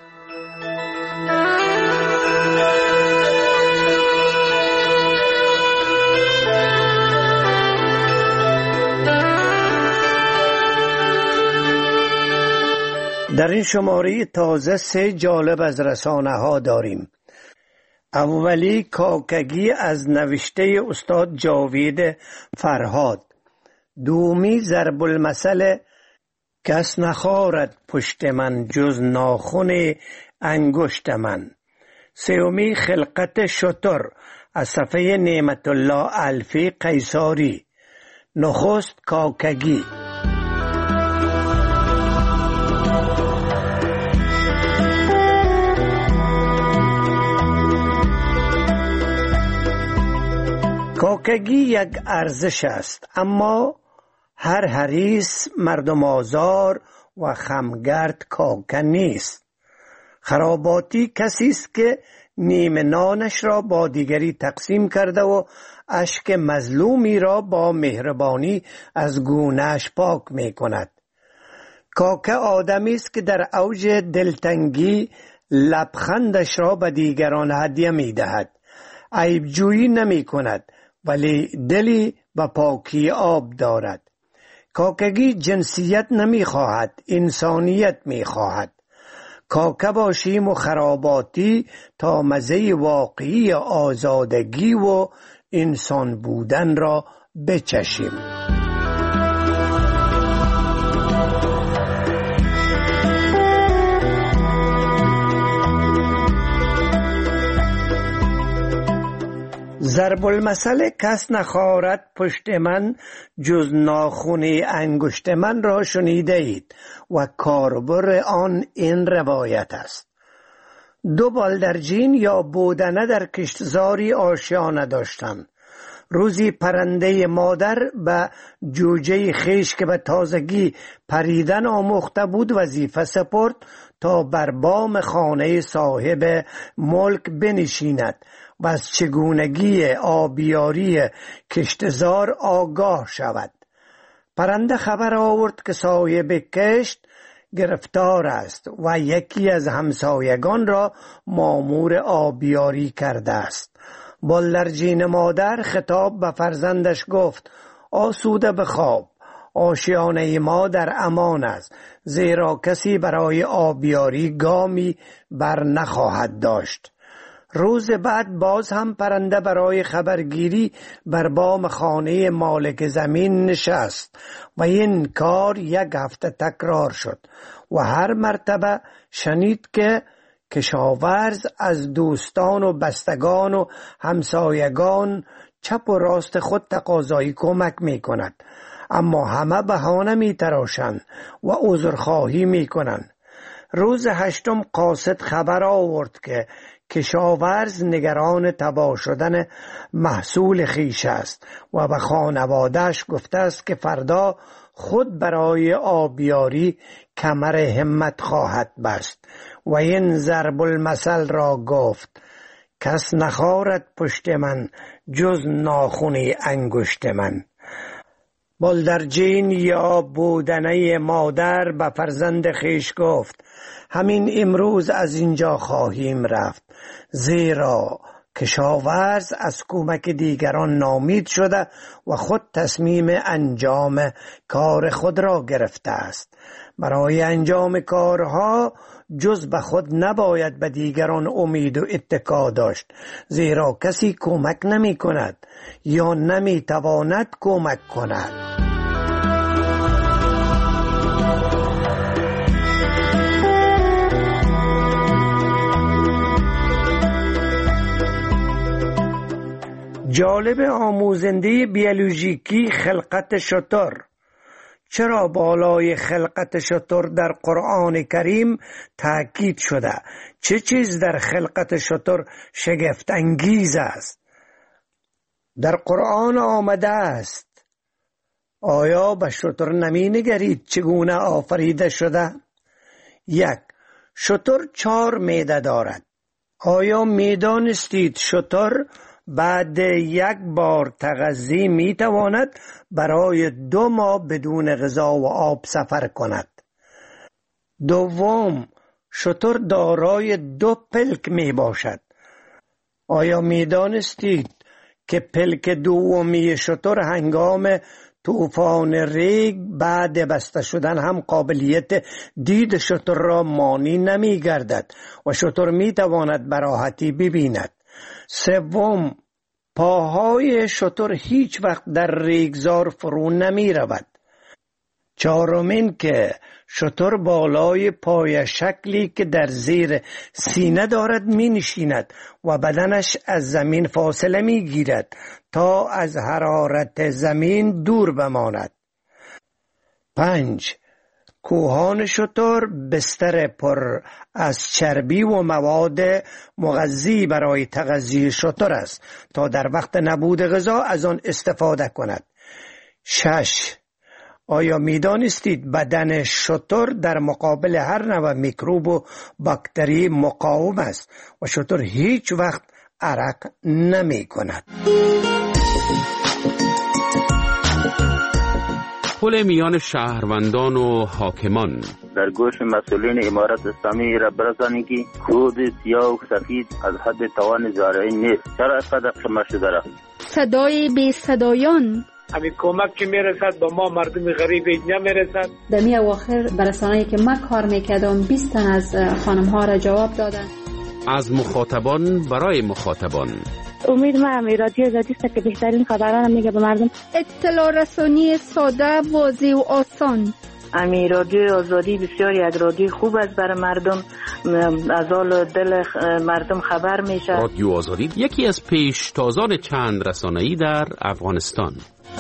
در این شماره تازه 3 جالب از رسانه ها داریم. اولی کاکگی از نوشته استاد جاوید فرهاد. دومی ضرب المثل کس نخارد پشت من جز ناخن انگشت من. سومی خلقت شتر از صفحه نعمت الله الفی قیصاری. نخست کاکگی. کاکگی یک ارزش است، اما هر حریص مردم آزار و خمگرد کاکه نیست. خراباتی کسی است که نیمه نانش را با دیگری تقسیم کرده و اشک مظلومی را با مهربانی از گونه‌اش پاک می کند. کاکه آدمی است که در اوج دلتنگی لبخندش را به دیگران هدیه می دهد. عیبجویی نمی کند ولی دلی به پاکی آب دارد. کاکگی جنسیت نمی خواهد، انسانیت می خواهد. کاکه باشیم و خراباتی تا مزه واقعی آزادگی و انسان بودن را بچشیم. ضرب المثل کس نخارد پشت من جز ناخن انگشت من را شنیده اید و کاربر آن این روایت است. 2 بالدرجین یا بودنه در کشتزاری آشیانه داشتند. روزی پرنده مادر به جوجه خیش که به تازگی پریدن آموخته بود وظیفه سپرد تا بر بام خانه صاحب ملک بنشیند و از چگونگی آبیاری کشتزار آگاه شود. پرنده خبر آورد که صاحب کشت گرفتار است و یکی از همسایگان را مامور آبیاری کرده است. بالدرجین مادر خطاب به فرزندش گفت: آسوده بخواب، آشیانه ما در امان است، زیرا کسی برای آبیاری گامی بر نخواهد داشت. روز بعد باز هم پرنده برای خبرگیری بر بام خانه مالک زمین نشست و این کار 1 هفته تکرار شد و هر مرتبه شنید که کشاورز از دوستان و بستگان و همسایگان چپ و راست خود تقاضای کمک می کند، اما همه بهانه می تراشند و عذرخواهی می کنند. روز 8 قاصد خبر آورد که کشاورز نگران تباه شدن محصول خیش است و به خانواده‌اش گفته است که فردا خود برای آبیاری کمر همت خواهد بست و این ضرب المثل را گفت: کس نخارد پشت من جز ناخن انگشت من. بالدرجین یا بودنه مادر به فرزند خیش گفت: همین امروز از اینجا خواهیم رفت، زیرا کشاورز از کمک دیگران ناامید شده و خود تصمیم انجام کار خود را گرفته است. برای انجام کارها جز به خود نباید به دیگران امید و اتکا داشت، زیرا کسی کمک نمی کند یا نمی تواند کمک کند. جالب آموزنده بیولوژیکی خلقت شتر. چرا بالای خلقت شتر در قرآن کریم تاکید شده؟ چه چیز در خلقت شتر شگفت انگیز است؟ در قرآن آمده است. آیا به شتر نمی نگرید چگونه آفریده شده؟ 1. شتر 4 معده دارد. آیا می دانستید شتر بعد 1 بار تغذیه می تواند برای 2 ماه بدون غذا و آب سفر کند؟ 2. شتر دارای 2 پلک می باشد. آیا می دانستید که پلک دومی شتر هنگام طوفان ریگ بعد بسته شدن هم قابلیت دید شتر را مانع نمی گردد و شتر می تواند به راحتی ببیند؟ 3. پاهای شتر هیچ وقت در ریگزار فرو نمی رود. 4. که شتر بالای پای شکلی که در زیر سینه دارد می نشیند و بدنش از زمین فاصله می گیرد تا از حرارت زمین دور بماند. 5. کوهان شتر بستر پر از چربی و مواد مغذی برای تغذیه شتر است تا در وقت نبود غذا از آن استفاده کند. 6. آیا می دانستید بدن شتر در مقابل هر نوع میکروب و باکتری مقاوم است و شتر هیچ وقت عرق نمی کند؟ پل میان شهروندان و حاکمان. در گوش مسئولین امارت اسلامی را برسانید که کود سیاه و سفید از حد توان زارعین نیست. چرا اینقدر شما شده رفت؟ صدای بی صدایان. همین کمک که میرسد با ما مردم غریب نمیرسد. در می اواخر برسانه‌ای که من کار میکردم 20 تن از خانم ها را جواب دادن. از مخاطبان برای مخاطبان. امید ما رادیو آزادی است که بهترین خبرها را میگه به مردم. اطلاع رسانی ساده، واضح و آسان. رادیو آزادی بسیار یک رادیو خوب است برای مردم، از حال دل مردم خبر میشه. رادیو آزادی یکی از پیشتازان چند رسانه‌ای در افغانستان.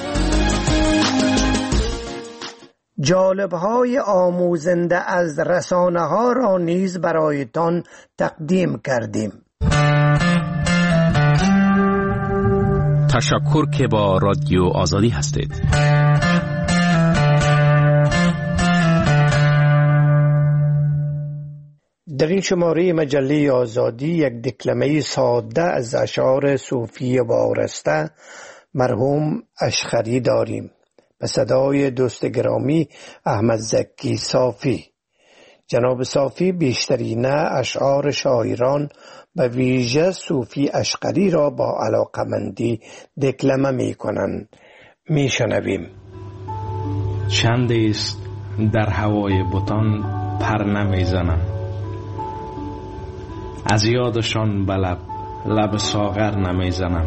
جالب‌های آموزنده از رسانه‌ها را نیز برایتان تقدیم کردیم. تشکر که با رادیو آزادی هستید. در این شماره مجله آزادی یک دکلمه ساده از اشعار صوفی وارسته مرحوم اشخری داریم به صدای دوست گرامی احمد زکی صافی. جناب صافی بیشترین اشعار شاعران به ویژه صوفی اشقری را با علاقمندی دکلمه می کنند. می شنویم. چند است در هوای بتان پر نمی زنم، از یادشان به لب ساغر نمی زنم.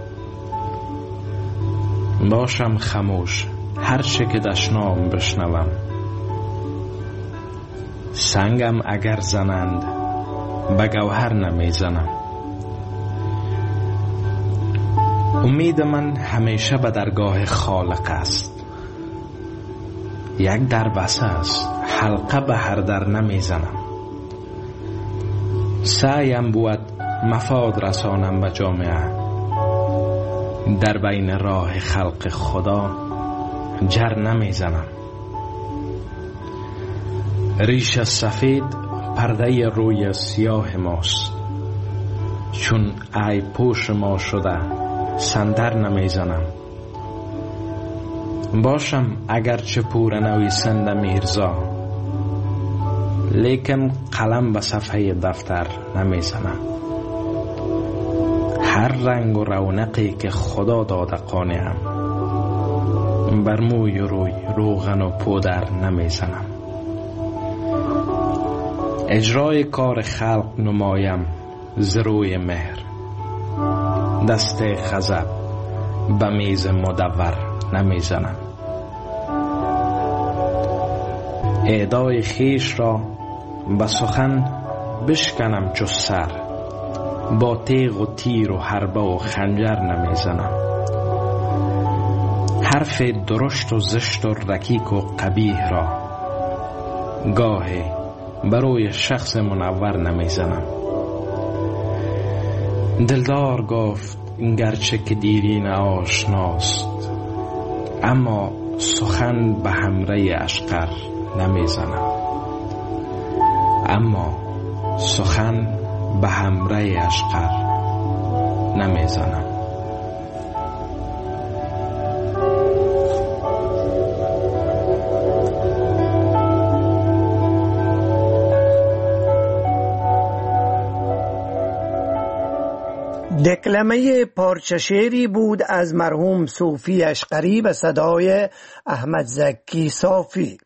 باشم خموش هر چه که دشنام بشنوم، سنگم اگر زنند به گوهر نمی زنم. امید من همیشه به درگاه خالق است، یک در بسته است حلقه به هر در نمی زنم. سعیم بود مفاد رسانم به جامعه، در بین راه خلق خدا جر نمی زنم. ریش سفید پرده روی سیاه ماست، چون ای پوش ما شده سندر نمی زنم. باشم اگرچه پور نویسنده میرزا، لیکن قلم به صفحه دفتر نمی زنم. هر رنگ و رونقی که خدا داده قانعم. بر موی و روی روغن و پودر نمیزنم. اجرای کار خلق نمایم ز روی مهر. دست غضب به میز مدور نمیزنم. اعدای خیش را به سخن بشکنم چو سر. با تیغ و تیر و حربه و خنجر نمیزنم. حرف درشت و زشت و رکیک و قبیح را گاهی بروی شخص منور نمیزنم. دلدار گفت گرچه که دیرین آشناست، اما سخن به همره اشقر نمیزنم. اما سخن به همره اشقر نمیزنم. دکلمه پارچه شعری بود از مرحوم صوفی اشقری به صدای احمد زکی صافی.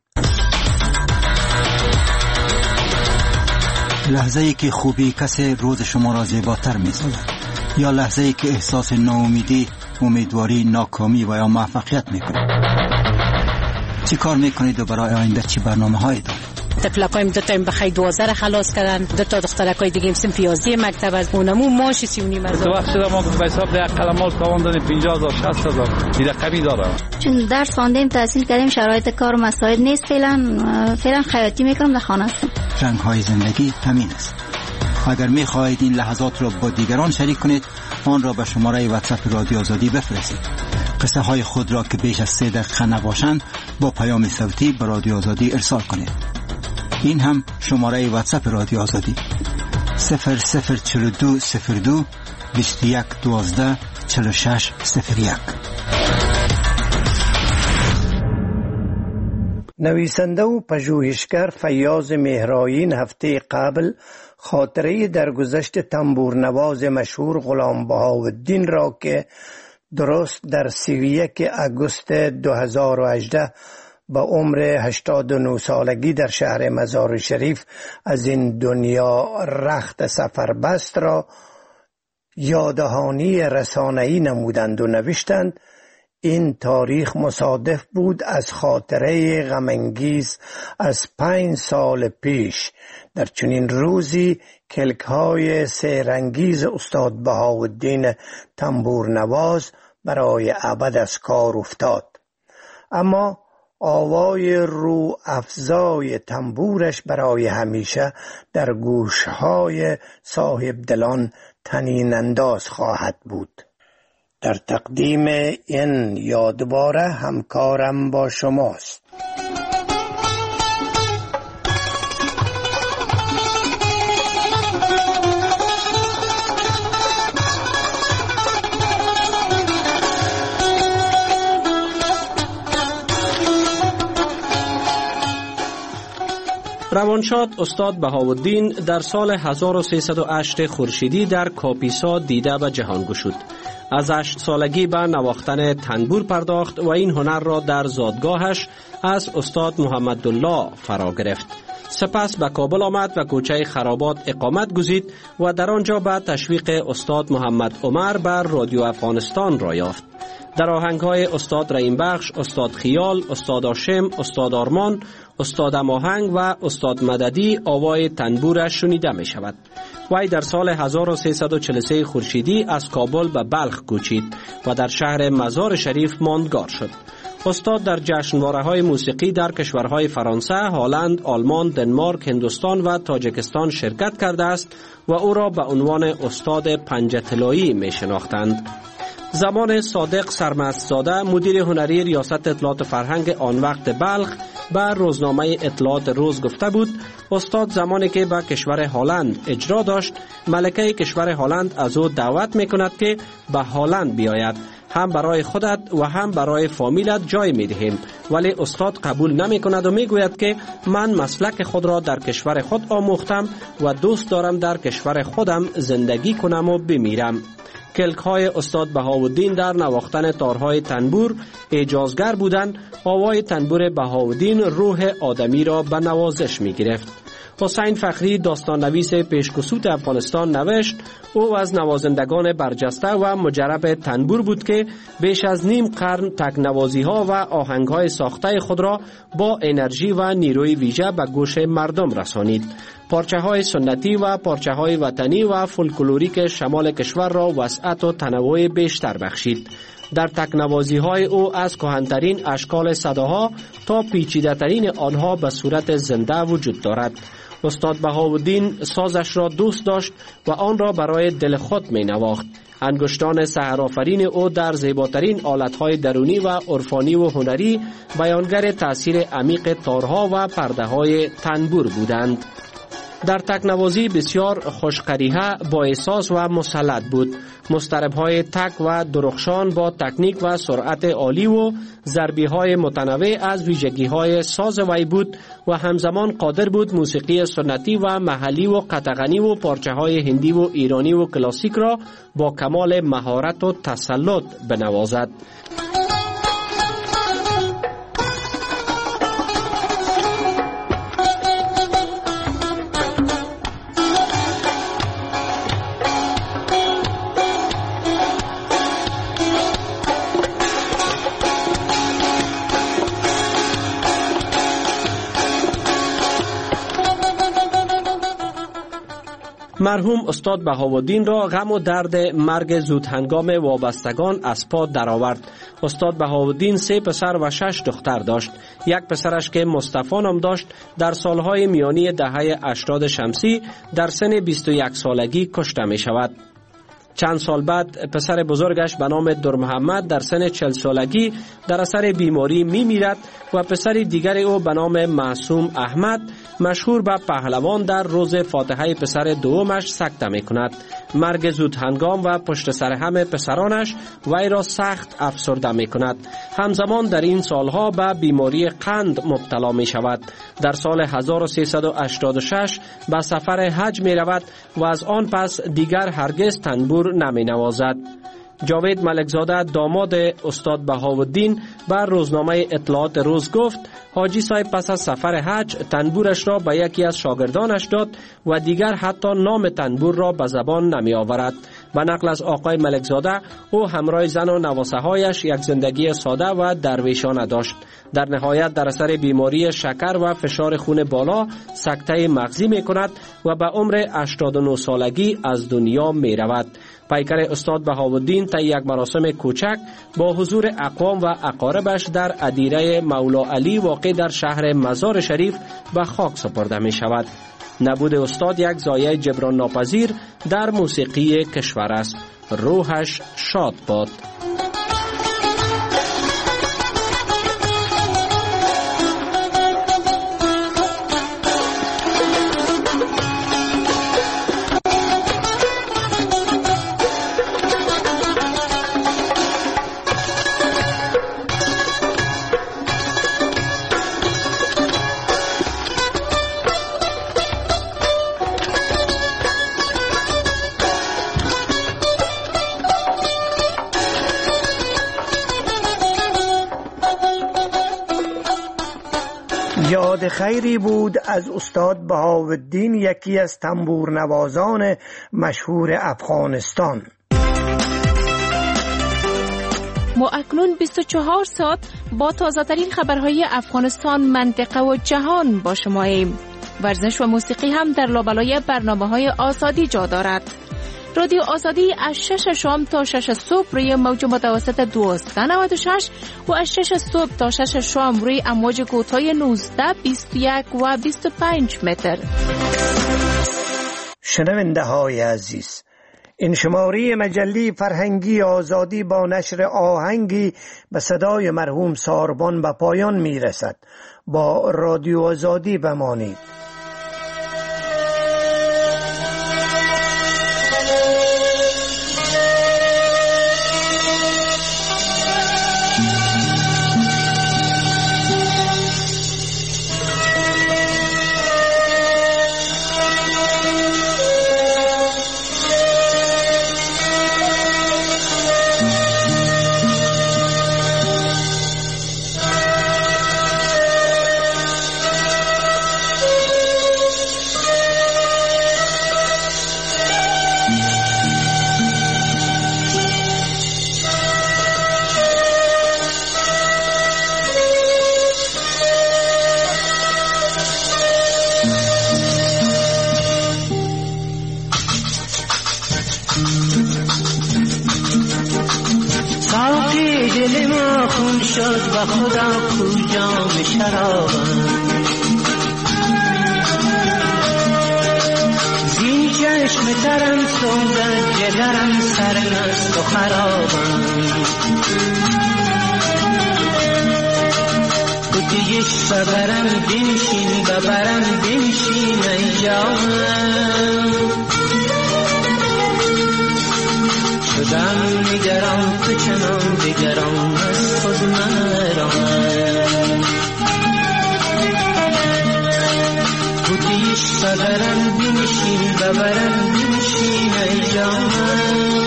لحظه‌ای که خوبی کسی روز شما را زیباتر می‌سازد، یا لحظه‌ای که احساس ناامیدی، امیدواری، ناکامی و یا موفقیت می‌کنید. چی کار می‌کنید و برای آینده چی برنامه‌هایی دارید؟ طفلکایم دو تا بخای 12 را خلاص کردن، دو تا دخترکای دیگه صنف 11 مکتب از اونمو ماش 3.5 هزار. تو وقت ما به حساب ده قلمال تاوان 50,000 60,000 دیگه کمی داره. چون درس خواندیم تحصیل کردیم، شرایط کار و مساعد نیست. فعلا خیاطی میکنم در خانه هستم. رنگ‌های زندگی همین است. اگر می‌خواهید این لحظات را با دیگران شریک کنید، آن را به شماره واتساپ رادیو آزادی بفرستید. قصه های خود را که بیش از 3 دقیقه نباشند با پیام صوتی به رادیو آزادی ارسال کنید. این هم شماره واتساپ رادیو آزادی 004202 2112 4601. نویسنده و پژوهشگر فیاض مهرایی هفته قبل خاطره درگذشت تنبورنواز مشهور غلام بهاءالدین را که درست در 31 آگوست 2018 با عمر 89 سالگی در شهر مزار شریف از این دنیا رخت سفر بست را یاددهانی رسانه‌ای نمودند و نوشتند این تاریخ مصادف بود از خاطره غم‌انگیز از 5 سال پیش. در چنین روزی کلک‌های سحرانگیز استاد بهاءالدین تنبورنواز برای ابد از کار افتاد، اما آوای رو افزای تنبورش برای همیشه در گوشهای صاحب دلان طنین انداز خواهد بود. در تقدیم این یادباره همکارم با شماست. روانشاد استاد بهاءالدین در سال 1308 خورشیدی در کاپیسا دیده به جهان گشود. از 8 سالگی به نواختن تنبور پرداخت و این هنر را در زادگاهش از استاد محمدالله فرا گرفت. سپس به کابل آمد و کوچه خرابات اقامت گزید و در آنجا به تشویق استاد محمد عمر بر رادیو افغانستان را یافت. در آهنگ‌های استاد رحیم بخش، استاد خیال، استاد هاشم، استاد آرمان، استاد اماهنگ و استاد مددی آوای تنبورش شنیده می شود. وی در سال 1343 خورشیدی از کابل به بلخ کوچید و در شهر مزار شریف ماندگار شد. استاد در جشنواره‌های موسیقی در کشورهای فرانسه، هلند، آلمان، دنمارک، هندوستان و تاجیکستان شرکت کرده است و او را به عنوان استاد پنجه طلایی می شناختند. زمان صادق سرمستزاده مدیر هنری ریاست اطلاعات فرهنگ آن وقت بلخ به روزنامه اطلاعات روز گفته بود استاد زمانی که به کشور هلند اجرا داشت ملکه کشور هلند از او دعوت میکند که به هلند بیاید، هم برای خودت و هم برای فامیلت جای میدهیم، ولی استاد قبول نمی کند و میگوید که من مسلک خود را در کشور خود آموختم و دوست دارم در کشور خودم زندگی کنم و بمیرم. کلک‌های استاد بهاءالدین در نواختن تارهای تنبور اعجازگر بودند. آوای تنبور بهاءالدین روح آدمی را به نوازش می‌گرفت. حسین فخری داستان نویس پیشکسوت افغانستان نوشت او از نوازندگان برجسته و مجرب تنبور بود که بیش از نیم قرن تکنوازی ها و آهنگ های ساخته خود را با انرژی و نیروی ویژه به گوش مردم رسانید. پارچه های سنتی و پارچه های وطنی و فولکلوریک شمال کشور را وسعت و تنوع بیشتر بخشید. در تکنوازی های او از کهن‌ترین اشکال صداها تا پیچیده‌ترین آنها به صورت زنده وجود دارد. استاد بهاءالدین سازش را دوست داشت و آن را برای دل خود می نواخت. انگشتان سحرآفرین او در زیباترین آلت‌های درونی و عرفانی و هنری بیانگر تأثیر عمیق تارها و پرده‌های تنبور بودند. در تکنوازی بسیار خوشقریحه، با احساس و مسلط بود. مضطرب‌های تک و درخشان با تکنیک و سرعت عالی و ضربی‌های متنوع از ویژگی‌های ساز وی بود و همزمان قادر بود موسیقی سنتی و محلی و قطغنی و پارچه‌های هندی و ایرانی و کلاسیک را با کمال مهارت و تسلط بنوازد. مرحوم استاد بهاءالدین را غم و درد مرگ زودهنگام وابستگان از پا درآورد. استاد بهاءالدین 3 پسر و 6 دختر داشت. یک پسرش که مصطفی نام داشت در سالهای میانی دهه 80 شمسی در سن 21 سالگی کشته می شود. چند سال بعد پسر بزرگش به نام در محمد در سن 40 سالگی در اثر بیماری می میرد و پسر دیگر او به نام معصوم احمد مشهور به پهلوان در روز فاتحه پسر دومش سکته می کند. مرگ زود هنگام و پشت سر هم پسرانش وی را سخت افسرده می کند. همزمان در این سالها به بیماری قند مبتلا می شود. در سال 1386 به سفر حج می رود و از آن پس دیگر هرگز تنبور نمی نوازد. جاوید ملکزاده داماد استاد بهاءالدین بر روزنامه اطلاعات روز گفت حاجی صاحب پس از سفر حج تنبورش را به یکی از شاگردانش داد و دیگر حتی نام تنبور را به زبان نمی آورد. به نقل از آقای ملکزاده او همراه زن و نواسه هایش یک زندگی ساده و درویشانه داشت. در نهایت در اثر بیماری شکر و فشار خون بالا سکته مغزی می کند و به عمر 89 سالگی از دنیا می رود. پیکر استاد بهاءالدین طی یک مراسم کوچک با حضور اقوام و اقاربش در ادیره مولا علی واقع در شهر مزار شریف به خاک سپرده می شود. نبود استاد یک ضایعه جبران ناپذیر در موسیقی کشور است. روحش شاد باد. یاد خیری بود از استاد بهاءالدین، یکی از تنبور نوازان مشهور افغانستان. ما اکنون 24 ساعت با تازه‌ترین خبرهای افغانستان، منطقه و جهان با شماییم. ورزش و موسیقی هم در لابلای برنامه‌های آزادی جا دارد. رادیو آزادی از 6 شام تا 6 صبح روی موج متوسط 1296 و از 6 صبح تا 6 شام روی امواج کوتاه 19، 21 و 25 متر. شنونده های عزیز، این شماره مجله فرهنگی آزادی با نشر آهنگی به صدای مرحوم ساربان به پایان می رسد. با رادیو آزادی بمانید. خدا کجا می شرابم زین چشم ترم سوزد جگرم سرمست و خرابم بودیش ببرم بنشین ببرم بنشین ای جانم شدم نگران تو چنان دگران از خود مرانم بودیش ببرم بنشین ببرم بنشین ای جانم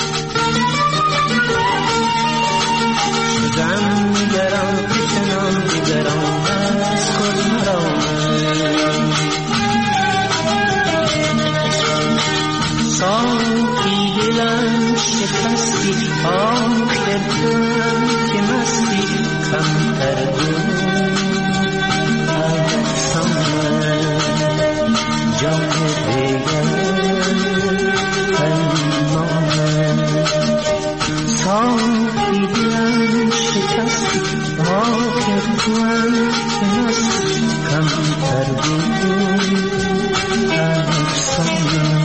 شدم نگران تو چنان دگران از خود مرانم ساقی دلم شکستی آخر دلم که مستی کم کردم عدسم جان دیگر پیمانم ساقی دلم شکستی آخر دلم که مستی کم کردم عدسم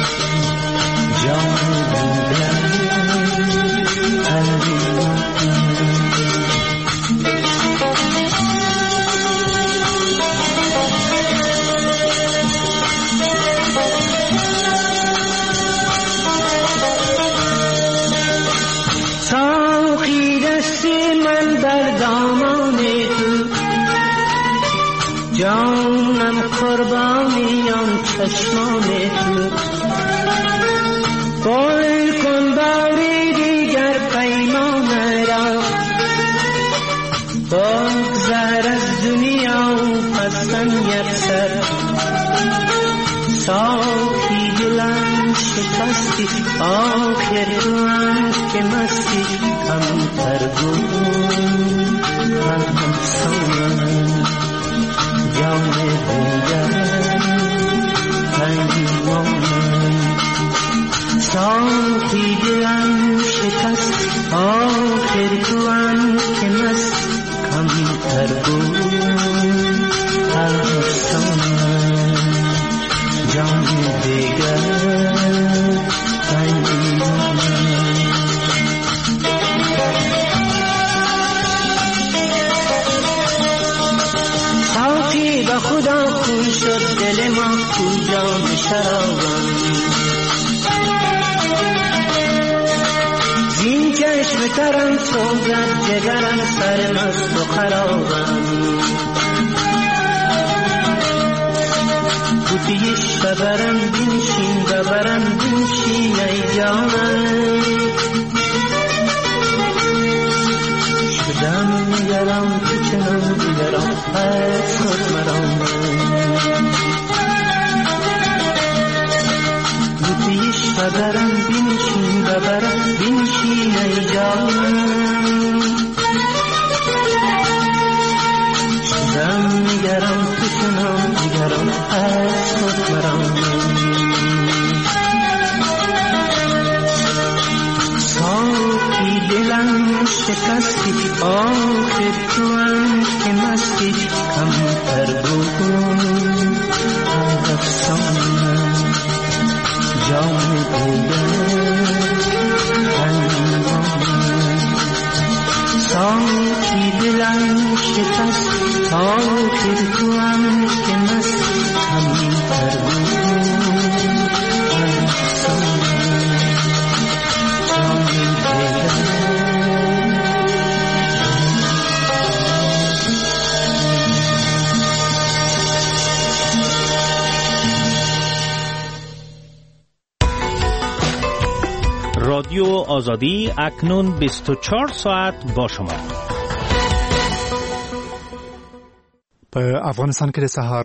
ساقی دست من در دامان تو جانم قربانی آن چشمان تو گل کن باری دیگر پیمان را بگذر از دنیا پسن یک سر ساقی دلم شکستی آخر توام که مستی کم ترگون هم سوم جان دیگر پیمانم ساقی دلم شکست آخر توام که مست کم ترگون هستم جان دیگر ساقی به خدا خون شد دل ما کجا به شرابم زین چشم ترم سوزد جگرم سرمست و خرابم بودیش ببرم بنشین ببرم بنشین ای جانم شدم نگران تو چنان دیگران از خود مرانم بودیش ببرم بنشین ببرم بنشین ای جانم شدم نگران تو چنان دیگران از خود مرانم ساقی دلم شکستی آخر توام که مستی کم ترگون افسانم جان دیگر پیمانم ساقی دلم شکست آخر توام که مستی کم ترگون افسانم جان دیگر رادیو آزادی اکنون 24 ساعت با شما. په افغانستان کې د سهار